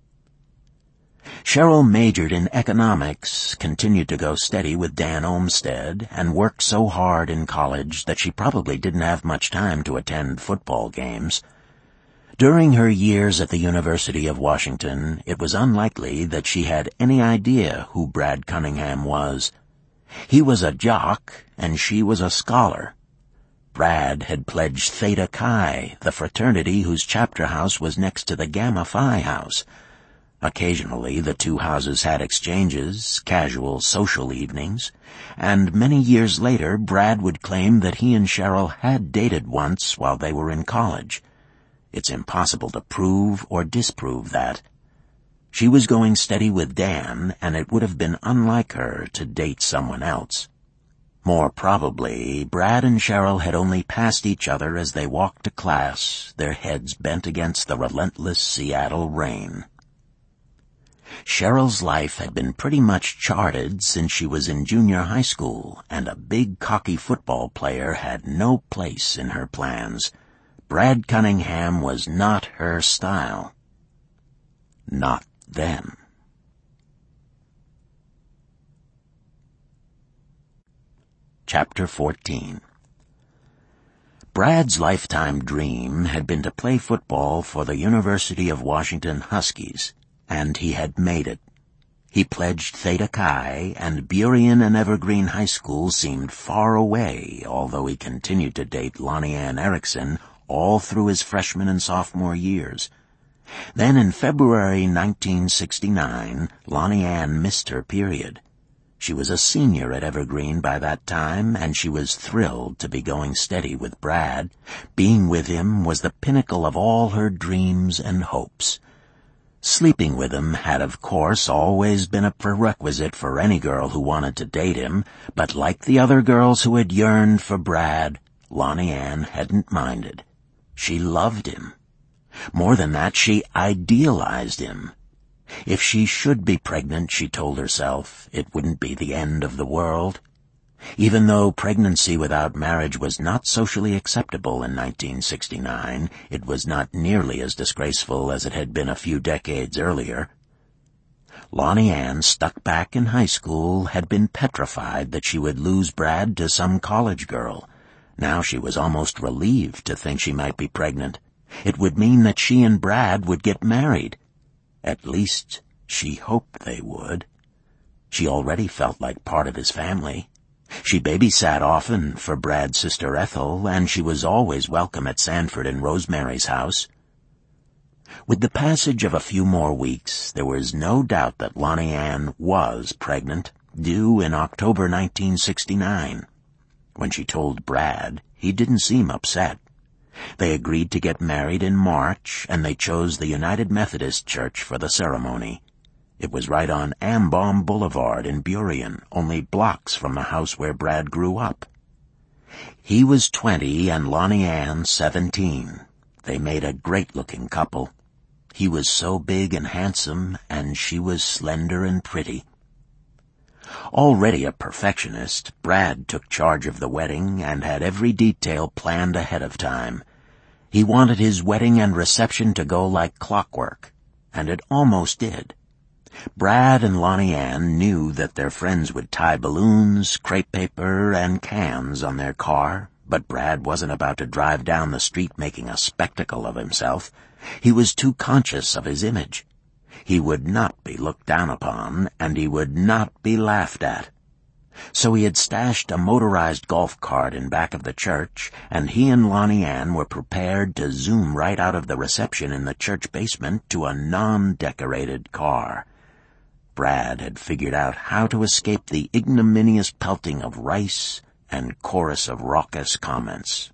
Cheryl majored in economics, continued to go steady with Dan Olmsted, and worked so hard in college that she probably didn't have much time to attend football games. During her years at the University of Washington, it was unlikely that she had any idea who Brad Cunningham was. He was a jock, and she was a scholar. Brad had pledged Theta Chi, the fraternity whose chapter house was next to the Gamma Phi house. Occasionally, the two houses had exchanges, casual social evenings, and many years later, Brad would claim that he and Cheryl had dated once while they were in college. It's impossible to prove or disprove that. She was going steady with Dan, and it would have been unlike her to date someone else. More probably, Brad and Cheryl had only passed each other as they walked to class, their heads bent against the relentless Seattle rain. Cheryl's life had been pretty much charted since she was in junior high school, and a big, cocky football player had no place in her plans. Brad Cunningham was not her style. Not then. Chapter fourteen. Brad's lifetime dream had been to play football for the University of Washington Huskies, and he had made it. He pledged Theta Chi, and Burien and Evergreen High School seemed far away, although he continued to date Lonnie Ann Erickson all through his freshman and sophomore years. Then in February nineteen sixty-nine, Lonnie Ann missed her period. She was a senior at Evergreen by that time, and she was thrilled to be going steady with Brad. Being with him was the pinnacle of all her dreams and hopes. Sleeping with him had, of course, always been a prerequisite for any girl who wanted to date him, but like the other girls who had yearned for Brad, Lonnie Ann hadn't minded. She loved him. More than that, she idealized him. If she should be pregnant, she told herself, it wouldn't be the end of the world. Even though pregnancy without marriage was not socially acceptable in nineteen sixty-nine, it was not nearly as disgraceful as it had been a few decades earlier. Lonnie Ann, stuck back in high school, had been petrified that she would lose Brad to some college girl. Now she was almost relieved to think she might be pregnant. It would mean that she and Brad would get married. At least, she hoped they would. She already felt like part of his family. She babysat often for Brad's sister Ethel, and she was always welcome at Sanford and Rosemary's house. With the passage of a few more weeks, there was no doubt that Lonnie Ann was pregnant, due in October nineteen sixty-nine. When she told Brad, he didn't seem upset. They agreed to get married in March, and they chose the United Methodist Church for the ceremony. It was right on Ambaum Boulevard in Burien, only blocks from the house where Brad grew up. He was twenty and Lonnie Ann seventeen. They made a great-looking couple. He was so big and handsome, and she was slender and pretty. Already a perfectionist, Brad took charge of the wedding and had every detail planned ahead of time. He wanted his wedding and reception to go like clockwork, and it almost did. Brad and Lonnie Ann knew that their friends would tie balloons, crepe paper, and cans on their car, but Brad wasn't about to drive down the street making a spectacle of himself. He was too conscious of his image. He would not be looked down upon, and he would not be laughed at. So he had stashed a motorized golf cart in back of the church, and he and Lonnie Ann were prepared to zoom right out of the reception in the church basement to a non-decorated car. Brad had figured out how to escape the ignominious pelting of rice and chorus of raucous comments.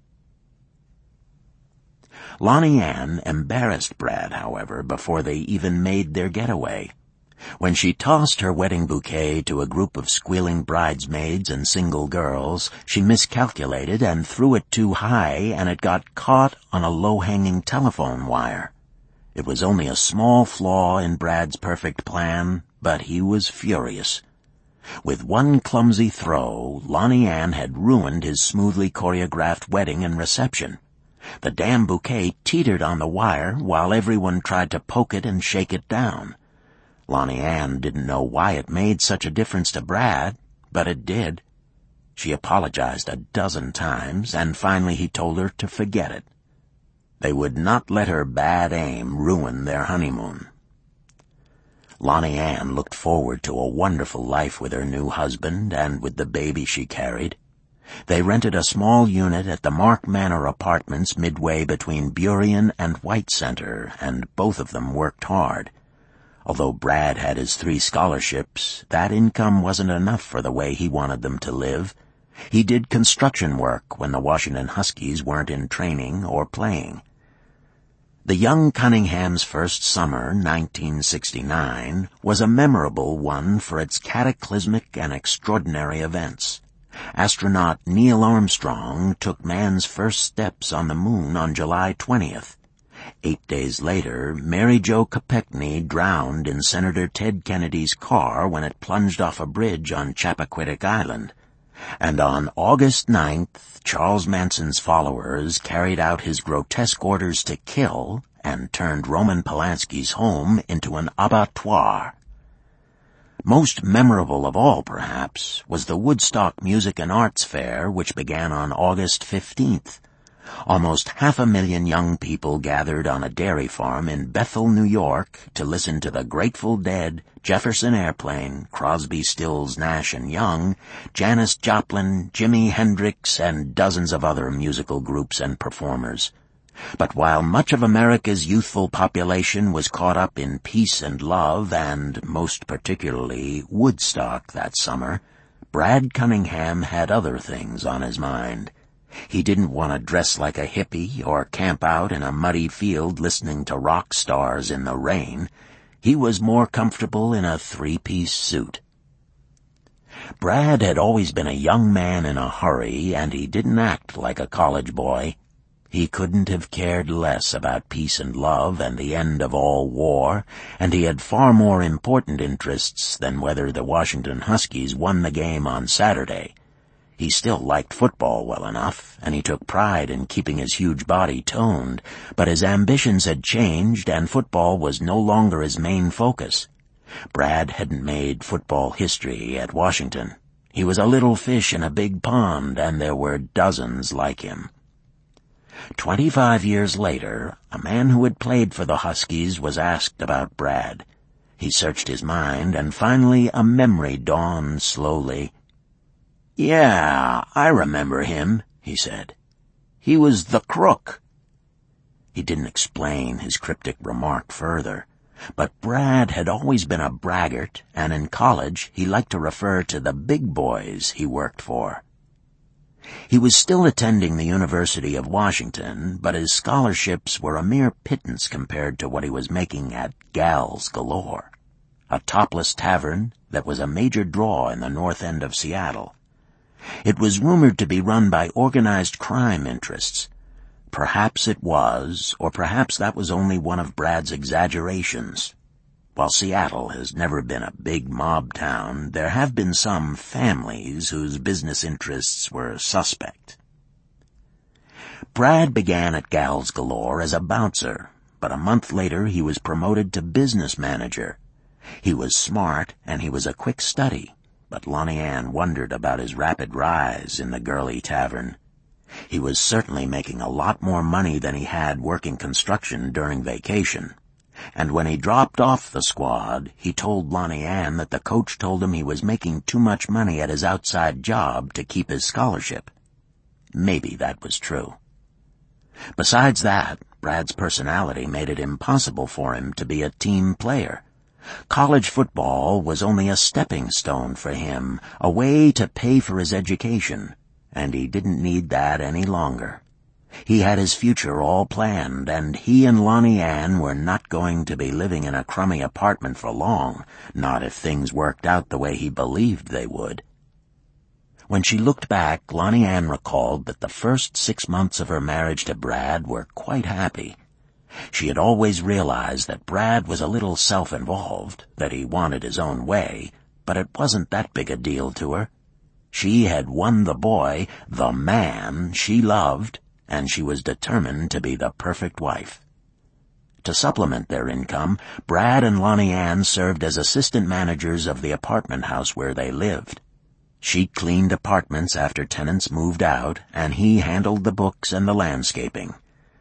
Lonnie Ann embarrassed Brad, however, before they even made their getaway. When she tossed her wedding bouquet to a group of squealing bridesmaids and single girls, she miscalculated and threw it too high, and it got caught on a low-hanging telephone wire. It was only a small flaw in Brad's perfect plan, but he was furious. With one clumsy throw, Lonnie Ann had ruined his smoothly choreographed wedding and reception. The damn bouquet teetered on the wire while everyone tried to poke it and shake it down. Lonnie Ann didn't know why it made such a difference to Brad, but it did. She apologized a dozen times, and finally he told her to forget it. They would not let her bad aim ruin their honeymoon. Lonnie Ann looked forward to a wonderful life with her new husband and with the baby she carried. They rented a small unit at the Mark Manor Apartments midway between Burien and White Center, and both of them worked hard. Although Brad had his three scholarships, that income wasn't enough for the way he wanted them to live. He did construction work when the Washington Huskies weren't in training or playing. The young Cunningham's first summer, nineteen sixty-nine, was a memorable one for its cataclysmic and extraordinary events. Astronaut Neil Armstrong took man's first steps on the moon on July twentieth. Eight days later, Mary Jo Kopechne drowned in Senator Ted Kennedy's car when it plunged off a bridge on Chappaquiddick Island. And on August ninth, Charles Manson's followers carried out his grotesque orders to kill and turned Roman Polanski's home into an abattoir. Most memorable of all, perhaps, was the Woodstock Music and Arts Fair, which began on August fifteenth. Almost half a million young people gathered on a dairy farm in Bethel, New York, to listen to the Grateful Dead, Jefferson Airplane, Crosby, Stills, Nash and Young, Janis Joplin, Jimi Hendrix, and dozens of other musical groups and performers. But while much of America's youthful population was caught up in peace and love, and most particularly Woodstock that summer, Brad Cunningham had other things on his mind. He didn't want to dress like a hippie or camp out in a muddy field listening to rock stars in the rain. He was more comfortable in a three-piece suit. Brad had always been a young man in a hurry, and he didn't act like a college boy. He couldn't have cared less about peace and love and the end of all war, and he had far more important interests than whether the Washington Huskies won the game on Saturday. He still liked football well enough, and he took pride in keeping his huge body toned, but his ambitions had changed, and football was no longer his main focus. Brad hadn't made football history at Washington. He was a little fish in a big pond, and there were dozens like him. Twenty-five years later, a man who had played for the Huskies was asked about Brad. He searched his mind, and finally a memory dawned slowly. "Yeah, I remember him," he said. "He was the crook." He didn't explain his cryptic remark further, but Brad had always been a braggart, and in college he liked to refer to the big boys he worked for. He was still attending the University of Washington, but his scholarships were a mere pittance compared to what he was making at Gals Galore, a topless tavern that was a major draw in the north end of Seattle. It was rumored to be run by organized crime interests. Perhaps it was, or perhaps that was only one of Brad's exaggerations. While Seattle has never been a big mob town, there have been some families whose business interests were suspect. Brad began at Gals Galore as a bouncer, but a month later he was promoted to business manager. He was smart and he was a quick study, but Lonnie Ann wondered about his rapid rise in the girly tavern. He was certainly making a lot more money than he had working construction during vacation. And when he dropped off the squad, he told Lonnie Ann that the coach told him he was making too much money at his outside job to keep his scholarship. Maybe that was true. Besides that, Brad's personality made it impossible for him to be a team player. College football was only a stepping stone for him, a way to pay for his education, and he didn't need that any longer. He had his future all planned, and he and Lonnie Ann were not going to be living in a crummy apartment for long, not if things worked out the way he believed they would. When she looked back, Lonnie Ann recalled that the first six months of her marriage to Brad were quite happy. She had always realized that Brad was a little self-involved, that he wanted his own way, but it wasn't that big a deal to her. She had won the boy, the man she loved, and she was determined to be the perfect wife. To supplement their income, Brad and Lonnie Ann served as assistant managers of the apartment house where they lived. She cleaned apartments after tenants moved out, and he handled the books and the landscaping.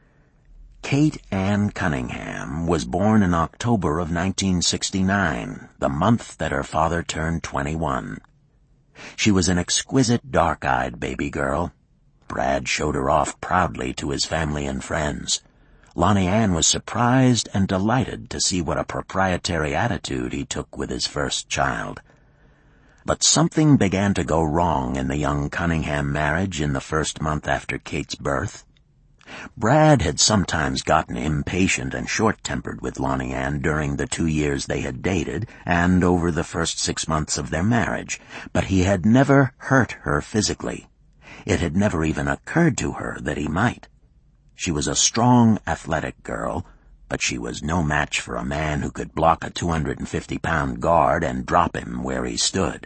Kate Ann Cunningham was born in October of nineteen sixty-nine, the month that her father turned twenty-one. She was an exquisite dark-eyed baby girl. Brad showed her off proudly to his family and friends. Lonnie Ann was surprised and delighted to see what a proprietary attitude he took with his first child. But something began to go wrong in the young Cunningham marriage in the first month after Kate's birth. Brad had sometimes gotten impatient and short-tempered with Lonnie Ann during the two years they had dated and over the first six months of their marriage, but he had never hurt her physically. It had never even occurred to her that he might. She was a strong, athletic girl, but she was no match for a man who could block a two hundred fifty pound guard and drop him where he stood.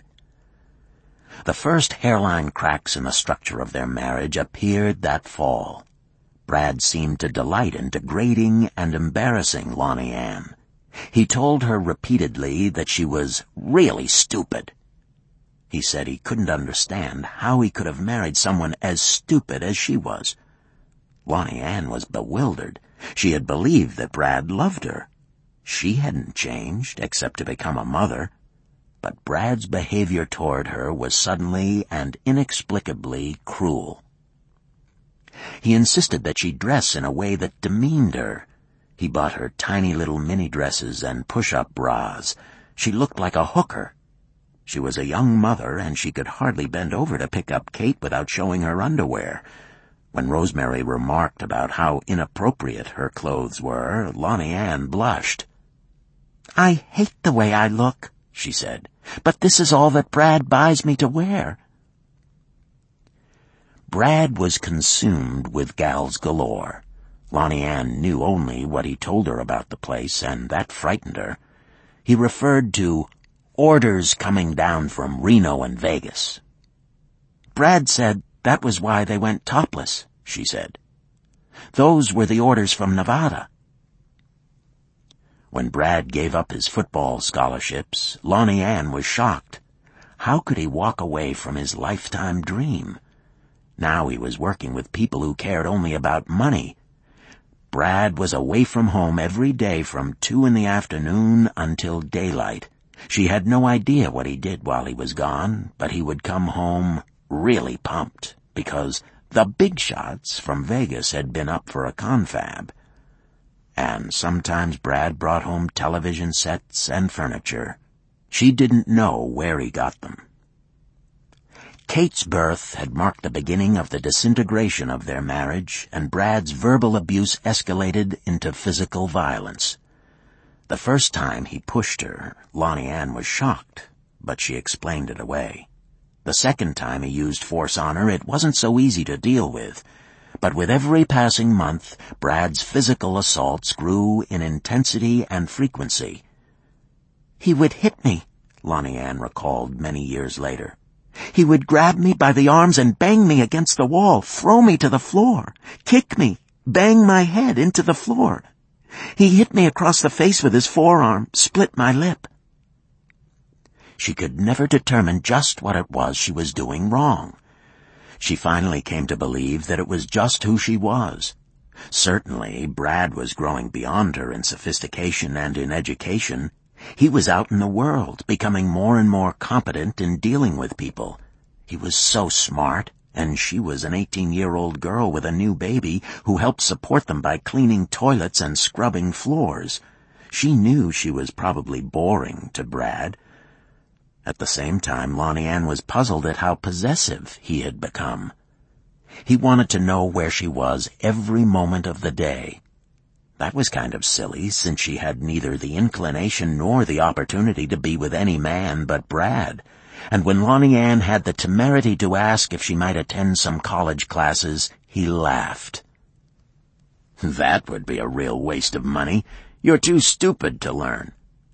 The first hairline cracks in the structure of their marriage appeared that fall. Brad seemed to delight in degrading and embarrassing Lonnie Ann. He told her repeatedly that she was really stupid. He said he couldn't understand how he could have married someone as stupid as she was. Lonnie Ann was bewildered. She had believed that Brad loved her. She hadn't changed, except to become a mother. But Brad's behavior toward her was suddenly and inexplicably cruel. He insisted that she dress in a way that demeaned her. He bought her tiny little mini-dresses and push-up bras. She looked like a hooker. She was a young mother, and she could hardly bend over to pick up Kate without showing her underwear. When Rosemary remarked about how inappropriate her clothes were, Lonnie Ann blushed. "I hate the way I look," she said, "but this is all that Brad buys me to wear." Brad was consumed with Gals Galore. Lonnie Ann knew only what he told her about the place, and that frightened her. He referred to orders coming down from Reno and Vegas. "Brad said that was why they went topless," she said. "Those were the orders from Nevada." When Brad gave up his football scholarships, Lonnie Ann was shocked. How could he walk away from his lifetime dream? Now he was working with people who cared only about money. Brad was away from home every day from two in the afternoon until daylight. She had no idea what he did while he was gone, but he would come home really pumped, because the big shots from Vegas had been up for a confab. and sometimes Brad brought home television sets and furniture. She didn't know where he got them. Kate's birth had marked the beginning of the disintegration of their marriage, and Brad's verbal abuse escalated into physical violence. The first time he pushed her, Lonnie Ann was shocked, but she explained it away. The second time he used force on her, it wasn't so easy to deal with. But with every passing month, Brad's physical assaults grew in intensity and frequency. "He would hit me," Lonnie Ann recalled many years later. "He would grab me by the arms and bang me against the wall, throw me to the floor, kick me, bang my head into the floor. He hit me across the face with his forearm, split my lip." She could never determine just what it was she was doing wrong. She finally came to believe that it was just who she was. Certainly, Brad was growing beyond her in sophistication and in education. He was out in the world, becoming more and more competent in dealing with people. He was so smart, and she was an eighteen-year-old girl with a new baby who helped support them by cleaning toilets and scrubbing floors. She knew she was probably boring to Brad. At the same time, Lonnie Ann was puzzled at how possessive he had become. He wanted to know where she was every moment of the day. That was kind of silly, since she had neither the inclination nor the opportunity to be with any man but Brad. And when Lonnie Ann had the temerity to ask if she might attend some college classes, he laughed. "That would be a real waste of money. You're too stupid to learn."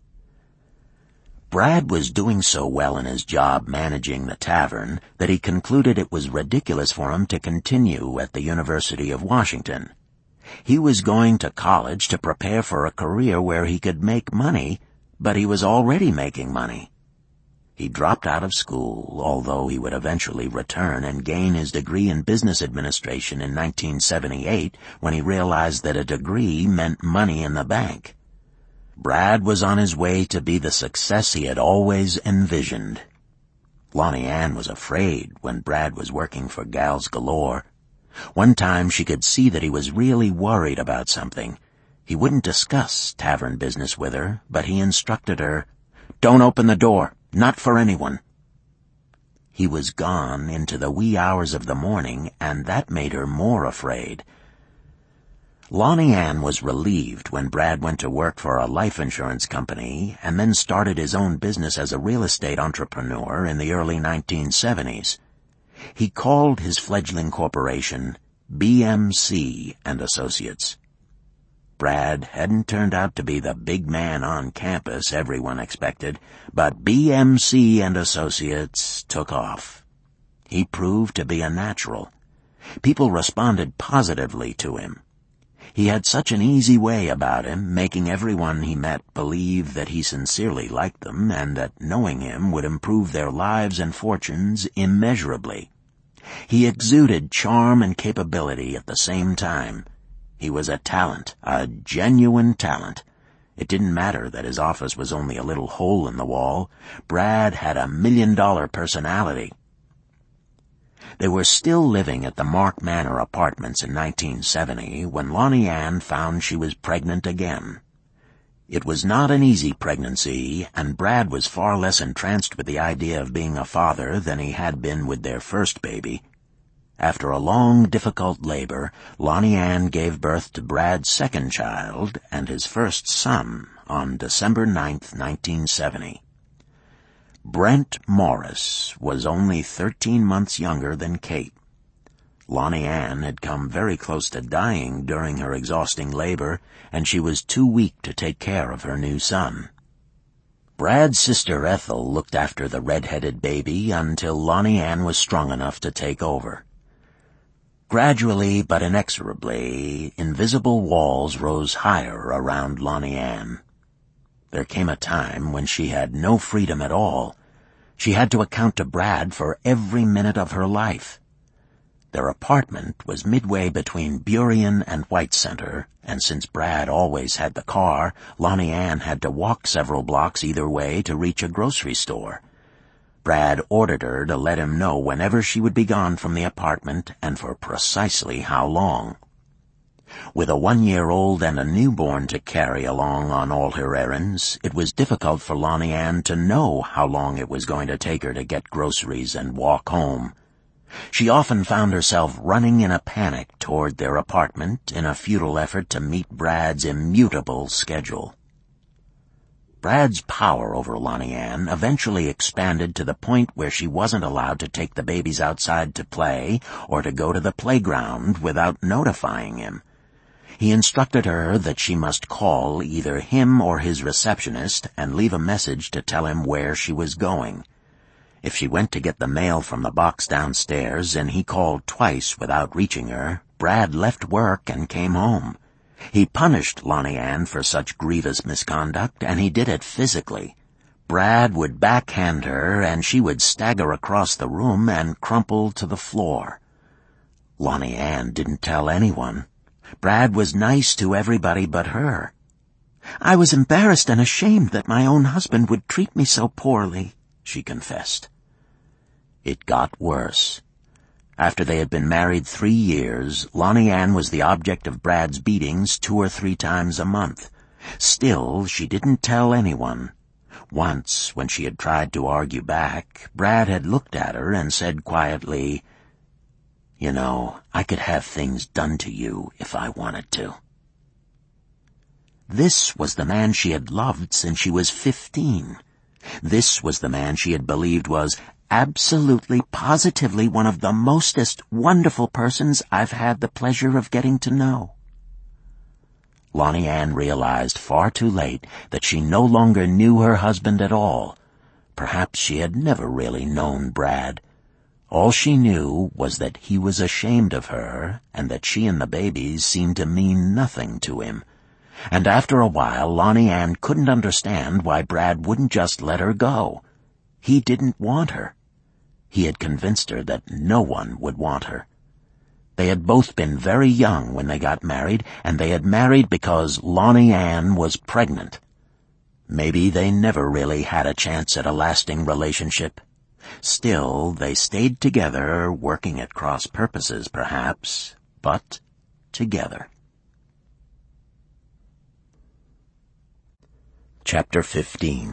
Brad was doing so well in his job managing the tavern that he concluded it was ridiculous for him to continue at the University of Washington. He was going to college to prepare for a career where he could make money, but he was already making money. He dropped out of school, although he would eventually return and gain his degree in business administration in nineteen seventy-eight, when he realized that a degree meant money in the bank. Brad was on his way to be the success he had always envisioned. Lonnie Ann was afraid when Brad was working for Gals Galore. One time she could see that he was really worried about something. He wouldn't discuss tavern business with her, but he instructed her, "Don't open the door, not for anyone." He was gone into the wee hours of the morning, and that made her more afraid. Lonnie Ann was relieved when Brad went to work for a life insurance company and then started his own business as a real estate entrepreneur in the early nineteen seventies. He called his fledgling corporation B M C and Associates. Brad hadn't turned out to be the big man on campus everyone expected, but B M C and Associates took off. He proved to be a natural. People responded positively to him. He had such an easy way about him, making everyone he met believe that he sincerely liked them and that knowing him would improve their lives and fortunes immeasurably. He exuded charm and capability at the same time. He was a talent, a genuine talent. It didn't matter that his office was only a little hole in the wall. Brad had a million-dollar personality. They were still living at the Mark Manor apartments in nineteen seventy when Lonnie Ann found she was pregnant again. It was not an easy pregnancy, and Brad was far less entranced with the idea of being a father than he had been with their first baby. After a long, difficult labor, Lonnie Ann gave birth to Brad's second child and his first son on December ninth, nineteen seventy. Brent Morris was only thirteen months younger than Kate. Lonnie Ann had come very close to dying during her exhausting labor, and she was too weak to take care of her new son. Brad's sister Ethel looked after the red-headed baby until Lonnie Ann was strong enough to take over. Gradually but inexorably, invisible walls rose higher around Lonnie Ann. There came a time when she had no freedom at all. She had to account to Brad for every minute of her life. Their apartment was midway between Burien and White Center, and since Brad always had the car, Lonnie Ann had to walk several blocks either way to reach a grocery store. Brad ordered her to let him know whenever she would be gone from the apartment and for precisely how long. With a one-year-old and a newborn to carry along on all her errands, it was difficult for Lonnie Ann to know how long it was going to take her to get groceries and walk home. She often found herself running in a panic toward their apartment in a futile effort to meet Brad's immutable schedule. Brad's power over Lonnie Ann eventually expanded to the point where she wasn't allowed to take the babies outside to play or to go to the playground without notifying him. He instructed her that she must call either him or his receptionist and leave a message to tell him where she was going. If she went to get the mail from the box downstairs and he called twice without reaching her, Brad left work and came home. He punished Lonnie Ann for such grievous misconduct, and he did it physically. Brad would backhand her, and she would stagger across the room and crumple to the floor. Lonnie Ann didn't tell anyone. Brad was nice to everybody but her. "I was embarrassed and ashamed that my own husband would treat me so poorly," she confessed. It got worse. After they had been married three years, Lonnie Ann was the object of Brad's beatings two or three times a month. Still, she didn't tell anyone. Once, when she had tried to argue back, Brad had looked at her and said quietly, "You know, I could have things done to you if I wanted to." This was the man she had loved since she was fifteen. This was the man she had believed was absolutely, positively one of the mostest wonderful persons I've had the pleasure of getting to know. Lonnie Ann realized far too late that she no longer knew her husband at all. Perhaps she had never really known Brad. All she knew was that he was ashamed of her and that she and the babies seemed to mean nothing to him. And after a while, Lonnie Ann couldn't understand why Brad wouldn't just let her go. He didn't want her. He had convinced her that no one would want her. They had both been very young when they got married, and they had married because Lonnie Ann was pregnant. Maybe they never really had a chance at a lasting relationship. Still, they stayed together, working at cross purposes, perhaps, but together. Chapter fifteen.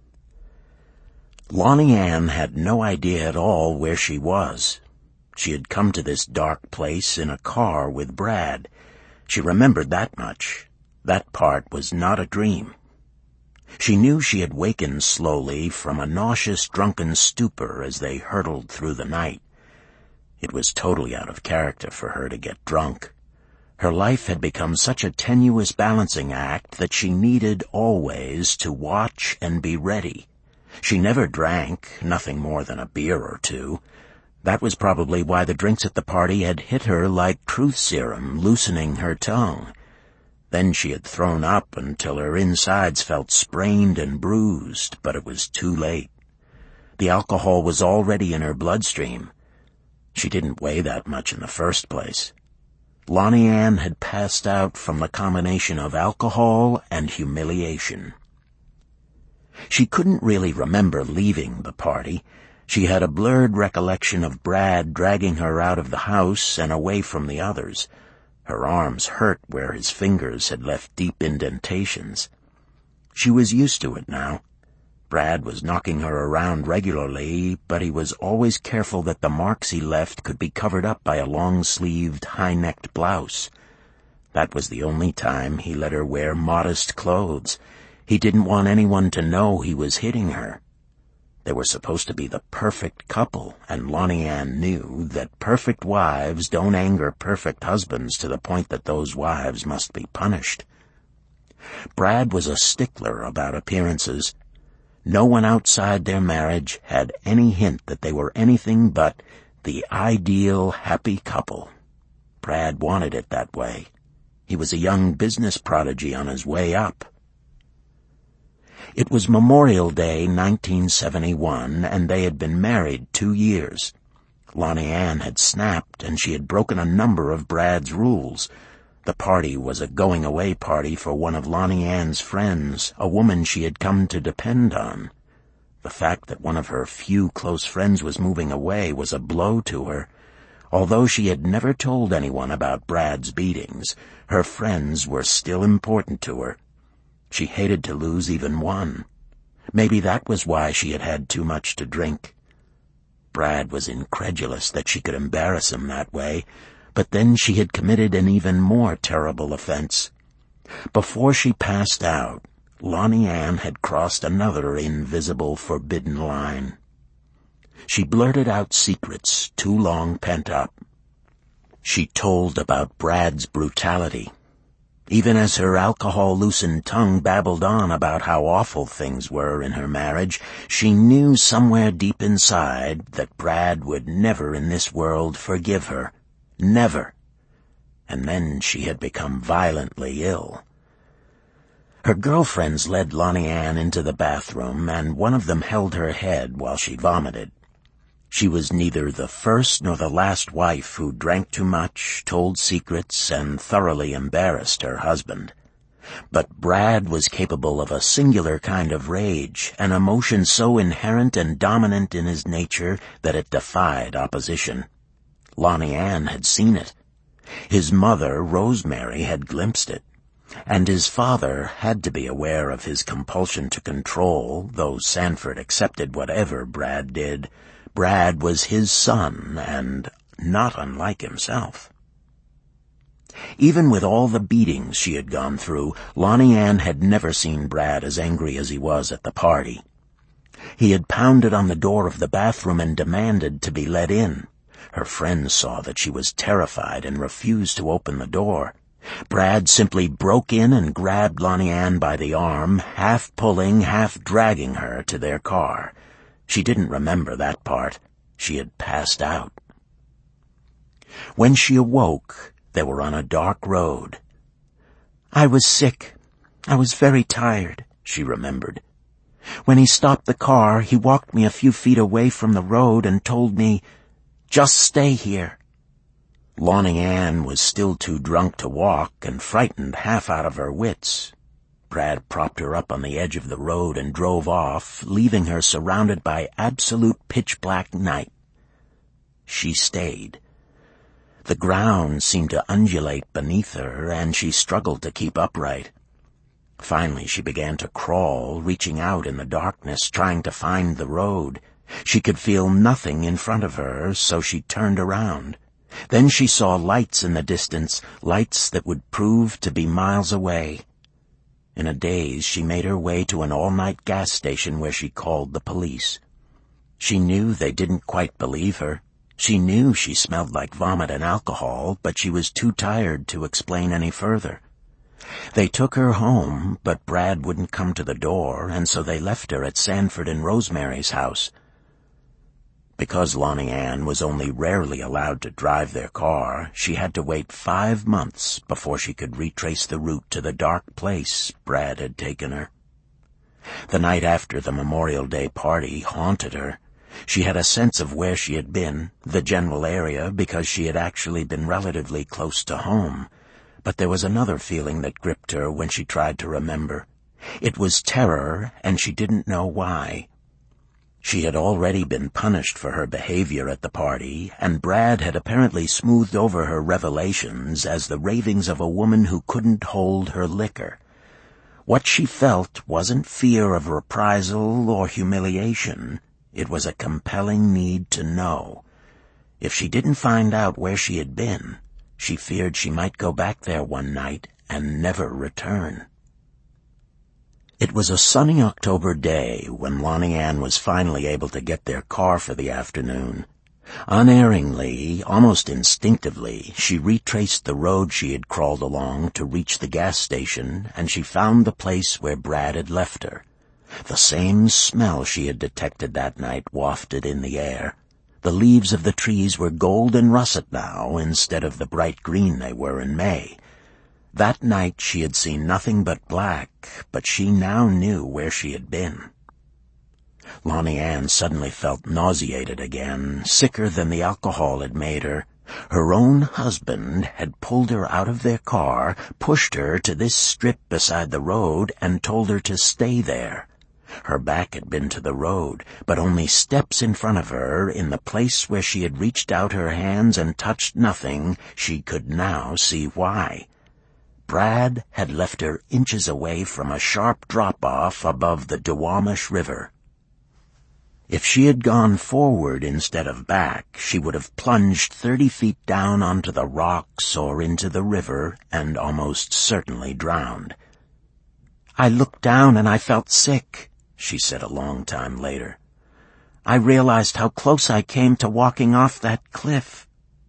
Lonnie Ann had no idea at all where she was. She had come to this dark place in a car with Brad. She remembered that much. That part was not a dream. She knew she had wakened slowly from a nauseous, drunken stupor as they hurtled through the night. It was totally out of character for her to get drunk. Her life had become such a tenuous balancing act that she needed always to watch and be ready. She never drank, nothing more than a beer or two. That was probably why the drinks at the party had hit her like truth serum, loosening her tongue. Then she had thrown up until her insides felt sprained and bruised, but it was too late. The alcohol was already in her bloodstream. She didn't weigh that much in the first place. Lonnie Ann had passed out from the combination of alcohol and humiliation. She couldn't really remember leaving the party. She had a blurred recollection of Brad dragging her out of the house and away from the others. Her arms hurt where his fingers had left deep indentations. She was used to it now. Brad was knocking her around regularly, but he was always careful that the marks he left could be covered up by a long-sleeved, high-necked blouse. That was the only time he let her wear modest clothes. He didn't want anyone to know he was hitting her. They were supposed to be the perfect couple, and Lonnie Ann knew that perfect wives don't anger perfect husbands to the point that those wives must be punished. Brad was a stickler about appearances. No one outside their marriage had any hint that they were anything but the ideal happy couple. Brad wanted it that way. He was a young business prodigy on his way up. It was Memorial Day, nineteen seventy-one, and they had been married two years. Lonnie Ann had snapped, and she had broken a number of Brad's rules. The party was a going-away party for one of Lonnie Ann's friends, a woman she had come to depend on. The fact that one of her few close friends was moving away was a blow to her. Although she had never told anyone about Brad's beatings, her friends were still important to her. She hated to lose even one. Maybe that was why she had had too much to drink. Brad was incredulous that she could embarrass him that way, but then she had committed an even more terrible offense. Before she passed out, Lonnie Ann had crossed another invisible forbidden line. She blurted out secrets too long pent up. She told about Brad's brutality. Even as her alcohol-loosened tongue babbled on about how awful things were in her marriage, she knew somewhere deep inside that Brad would never in this world forgive her. Never. And then she had become violently ill. Her girlfriends led Lonnie Ann into the bathroom, and one of them held her head while she vomited. She was neither the first nor the last wife who drank too much, told secrets, and thoroughly embarrassed her husband. But Brad was capable of a singular kind of rage, an emotion so inherent and dominant in his nature that it defied opposition. Lonnie Ann had seen it. His mother, Rosemary, had glimpsed it. And his father had to be aware of his compulsion to control, though Sanford accepted whatever Brad did. Brad was his son, and not unlike himself. Even with all the beatings she had gone through, Lonnie Ann had never seen Brad as angry as he was at the party. He had pounded on the door of the bathroom and demanded to be let in. Her friends saw that she was terrified and refused to open the door. Brad simply broke in and grabbed Lonnie Ann by the arm, half pulling, half dragging her to their car. She didn't remember that part. She had passed out. When she awoke, they were on a dark road. "I was sick. I was very tired," she remembered. "When he stopped the car, he walked me a few feet away from the road and told me, 'Just stay here.'" Lonnie Ann was still too drunk to walk and frightened half out of her wits. Brad propped her up on the edge of the road and drove off, leaving her surrounded by absolute pitch-black night. She stayed. The ground seemed to undulate beneath her, and she struggled to keep upright. Finally, she began to crawl, reaching out in the darkness, trying to find the road. She could feel nothing in front of her, so she turned around. Then she saw lights in the distance, lights that would prove to be miles away. In a daze, she made her way to an all-night gas station where she called the police. She knew they didn't quite believe her. She knew she smelled like vomit and alcohol, but she was too tired to explain any further. They took her home, but Brad wouldn't come to the door, and so they left her at Sanford and Rosemary's house. Because Lonnie Ann was only rarely allowed to drive their car, she had to wait five months before she could retrace the route to the dark place Brad had taken her. The night after the Memorial Day party haunted her. She had a sense of where she had been, the general area, because she had actually been relatively close to home. But there was another feeling that gripped her when she tried to remember. It was terror, and she didn't know why. She had already been punished for her behavior at the party, and Brad had apparently smoothed over her revelations as the ravings of a woman who couldn't hold her liquor. What she felt wasn't fear of reprisal or humiliation. It was a compelling need to know. If she didn't find out where she had been, she feared she might go back there one night and never return. It was a sunny October day when Lonnie Ann was finally able to get their car for the afternoon. Unerringly, almost instinctively, she retraced the road she had crawled along to reach the gas station, and she found the place where Brad had left her. The same smell she had detected that night wafted in the air. The leaves of the trees were gold and russet now instead of the bright green they were in May. That night she had seen nothing but black, but she now knew where she had been. Lonnie Ann suddenly felt nauseated again, sicker than the alcohol had made her. Her own husband had pulled her out of their car, pushed her to this strip beside the road, and told her to stay there. Her back had been to the road, but only steps in front of her, in the place where she had reached out her hands and touched nothing, she could now see why. Brad had left her inches away from a sharp drop-off above the Duwamish River. If she had gone forward instead of back, she would have plunged thirty feet down onto the rocks or into the river and almost certainly drowned. "I looked down and I felt sick," she said a long time later. "I realized how close I came to walking off that cliff."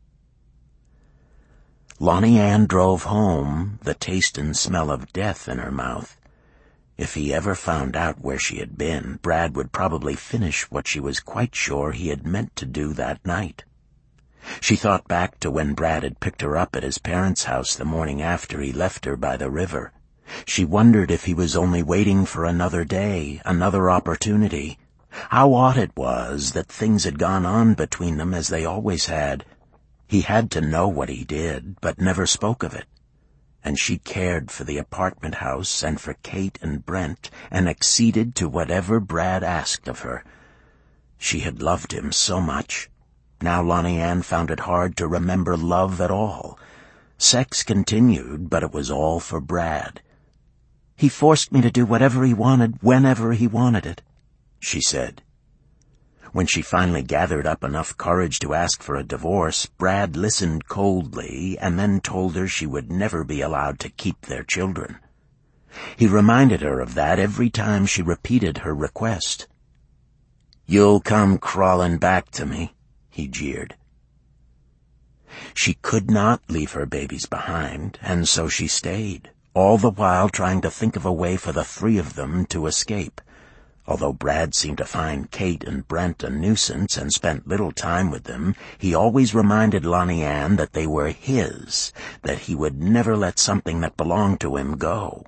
Lonnie Ann drove home, the taste and smell of death in her mouth. If he ever found out where she had been, Brad would probably finish what she was quite sure he had meant to do that night. She thought back to when Brad had picked her up at his parents' house the morning after he left her by the river. She wondered if he was only waiting for another day, another opportunity. How odd it was that things had gone on between them as they always had. He had to know what he did, but never spoke of it. And she cared for the apartment house and for Kate and Brent, and acceded to whatever Brad asked of her. She had loved him so much. Now Lonnie Ann found it hard to remember love at all. Sex continued, but it was all for Brad. "He forced me to do whatever he wanted, whenever he wanted it," she said. When she finally gathered up enough courage to ask for a divorce, Brad listened coldly and then told her she would never be allowed to keep their children. He reminded her of that every time she repeated her request. "You'll come crawling back to me," he jeered. She could not leave her babies behind, and so she stayed, all the while trying to think of a way for the three of them to escape. Although Brad seemed to find Kate and Brent a nuisance and spent little time with them, he always reminded Lonnie Ann that they were his, that he would never let something that belonged to him go.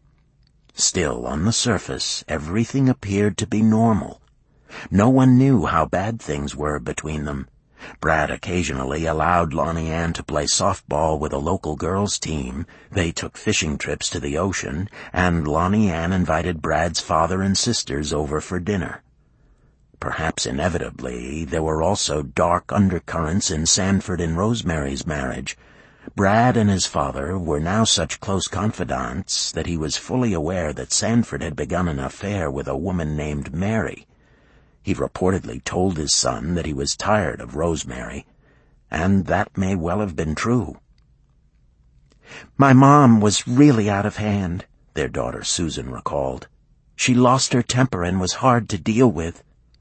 Still, on the surface, everything appeared to be normal. No one knew how bad things were between them. Brad occasionally allowed Lonnie Ann to play softball with a local girls' team. They took fishing trips to the ocean, and Lonnie Ann invited Brad's father and sisters over for dinner. Perhaps inevitably, there were also dark undercurrents in Sanford and Rosemary's marriage. Brad and his father were now such close confidants that he was fully aware that Sanford had begun an affair with a woman named Mary. He reportedly told his son that he was tired of Rosemary, and that may well have been true. "My mom was really out of hand," their daughter Susan recalled. "She lost her temper and was hard to deal with."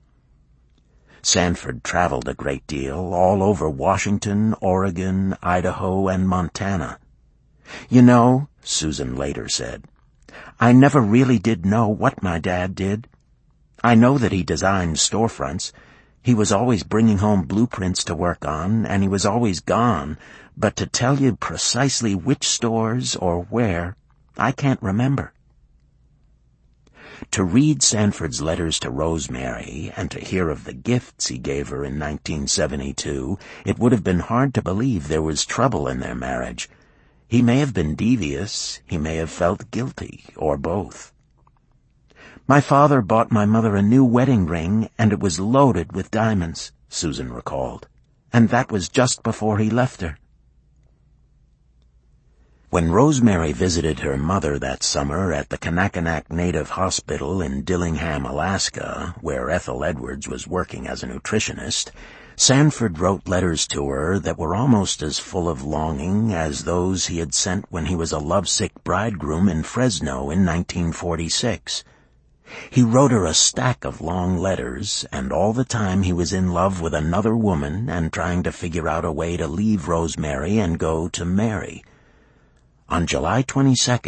Sanford traveled a great deal, all over Washington, Oregon, Idaho, and Montana. "You know," Susan later said, "I never really did know what my dad did. I know that he designed storefronts. He was always bringing home blueprints to work on, and he was always gone, but to tell you precisely which stores or where, I can't remember." To read Sanford's letters to Rosemary and to hear of the gifts he gave her in nineteen seventy-two, it would have been hard to believe there was trouble in their marriage. He may have been devious, he may have felt guilty, or both. "My father bought my mother a new wedding ring, and it was loaded with diamonds," Susan recalled. "And that was just before he left her." When Rosemary visited her mother that summer at the Kanakanak Native Hospital in Dillingham, Alaska, where Ethel Edwards was working as a nutritionist, Sanford wrote letters to her that were almost as full of longing as those he had sent when he was a lovesick bridegroom in Fresno in nineteen forty-six. He wrote her a stack of long letters, and all the time he was in love with another woman and trying to figure out a way to leave Rosemary and go to Mary. On July twenty-second,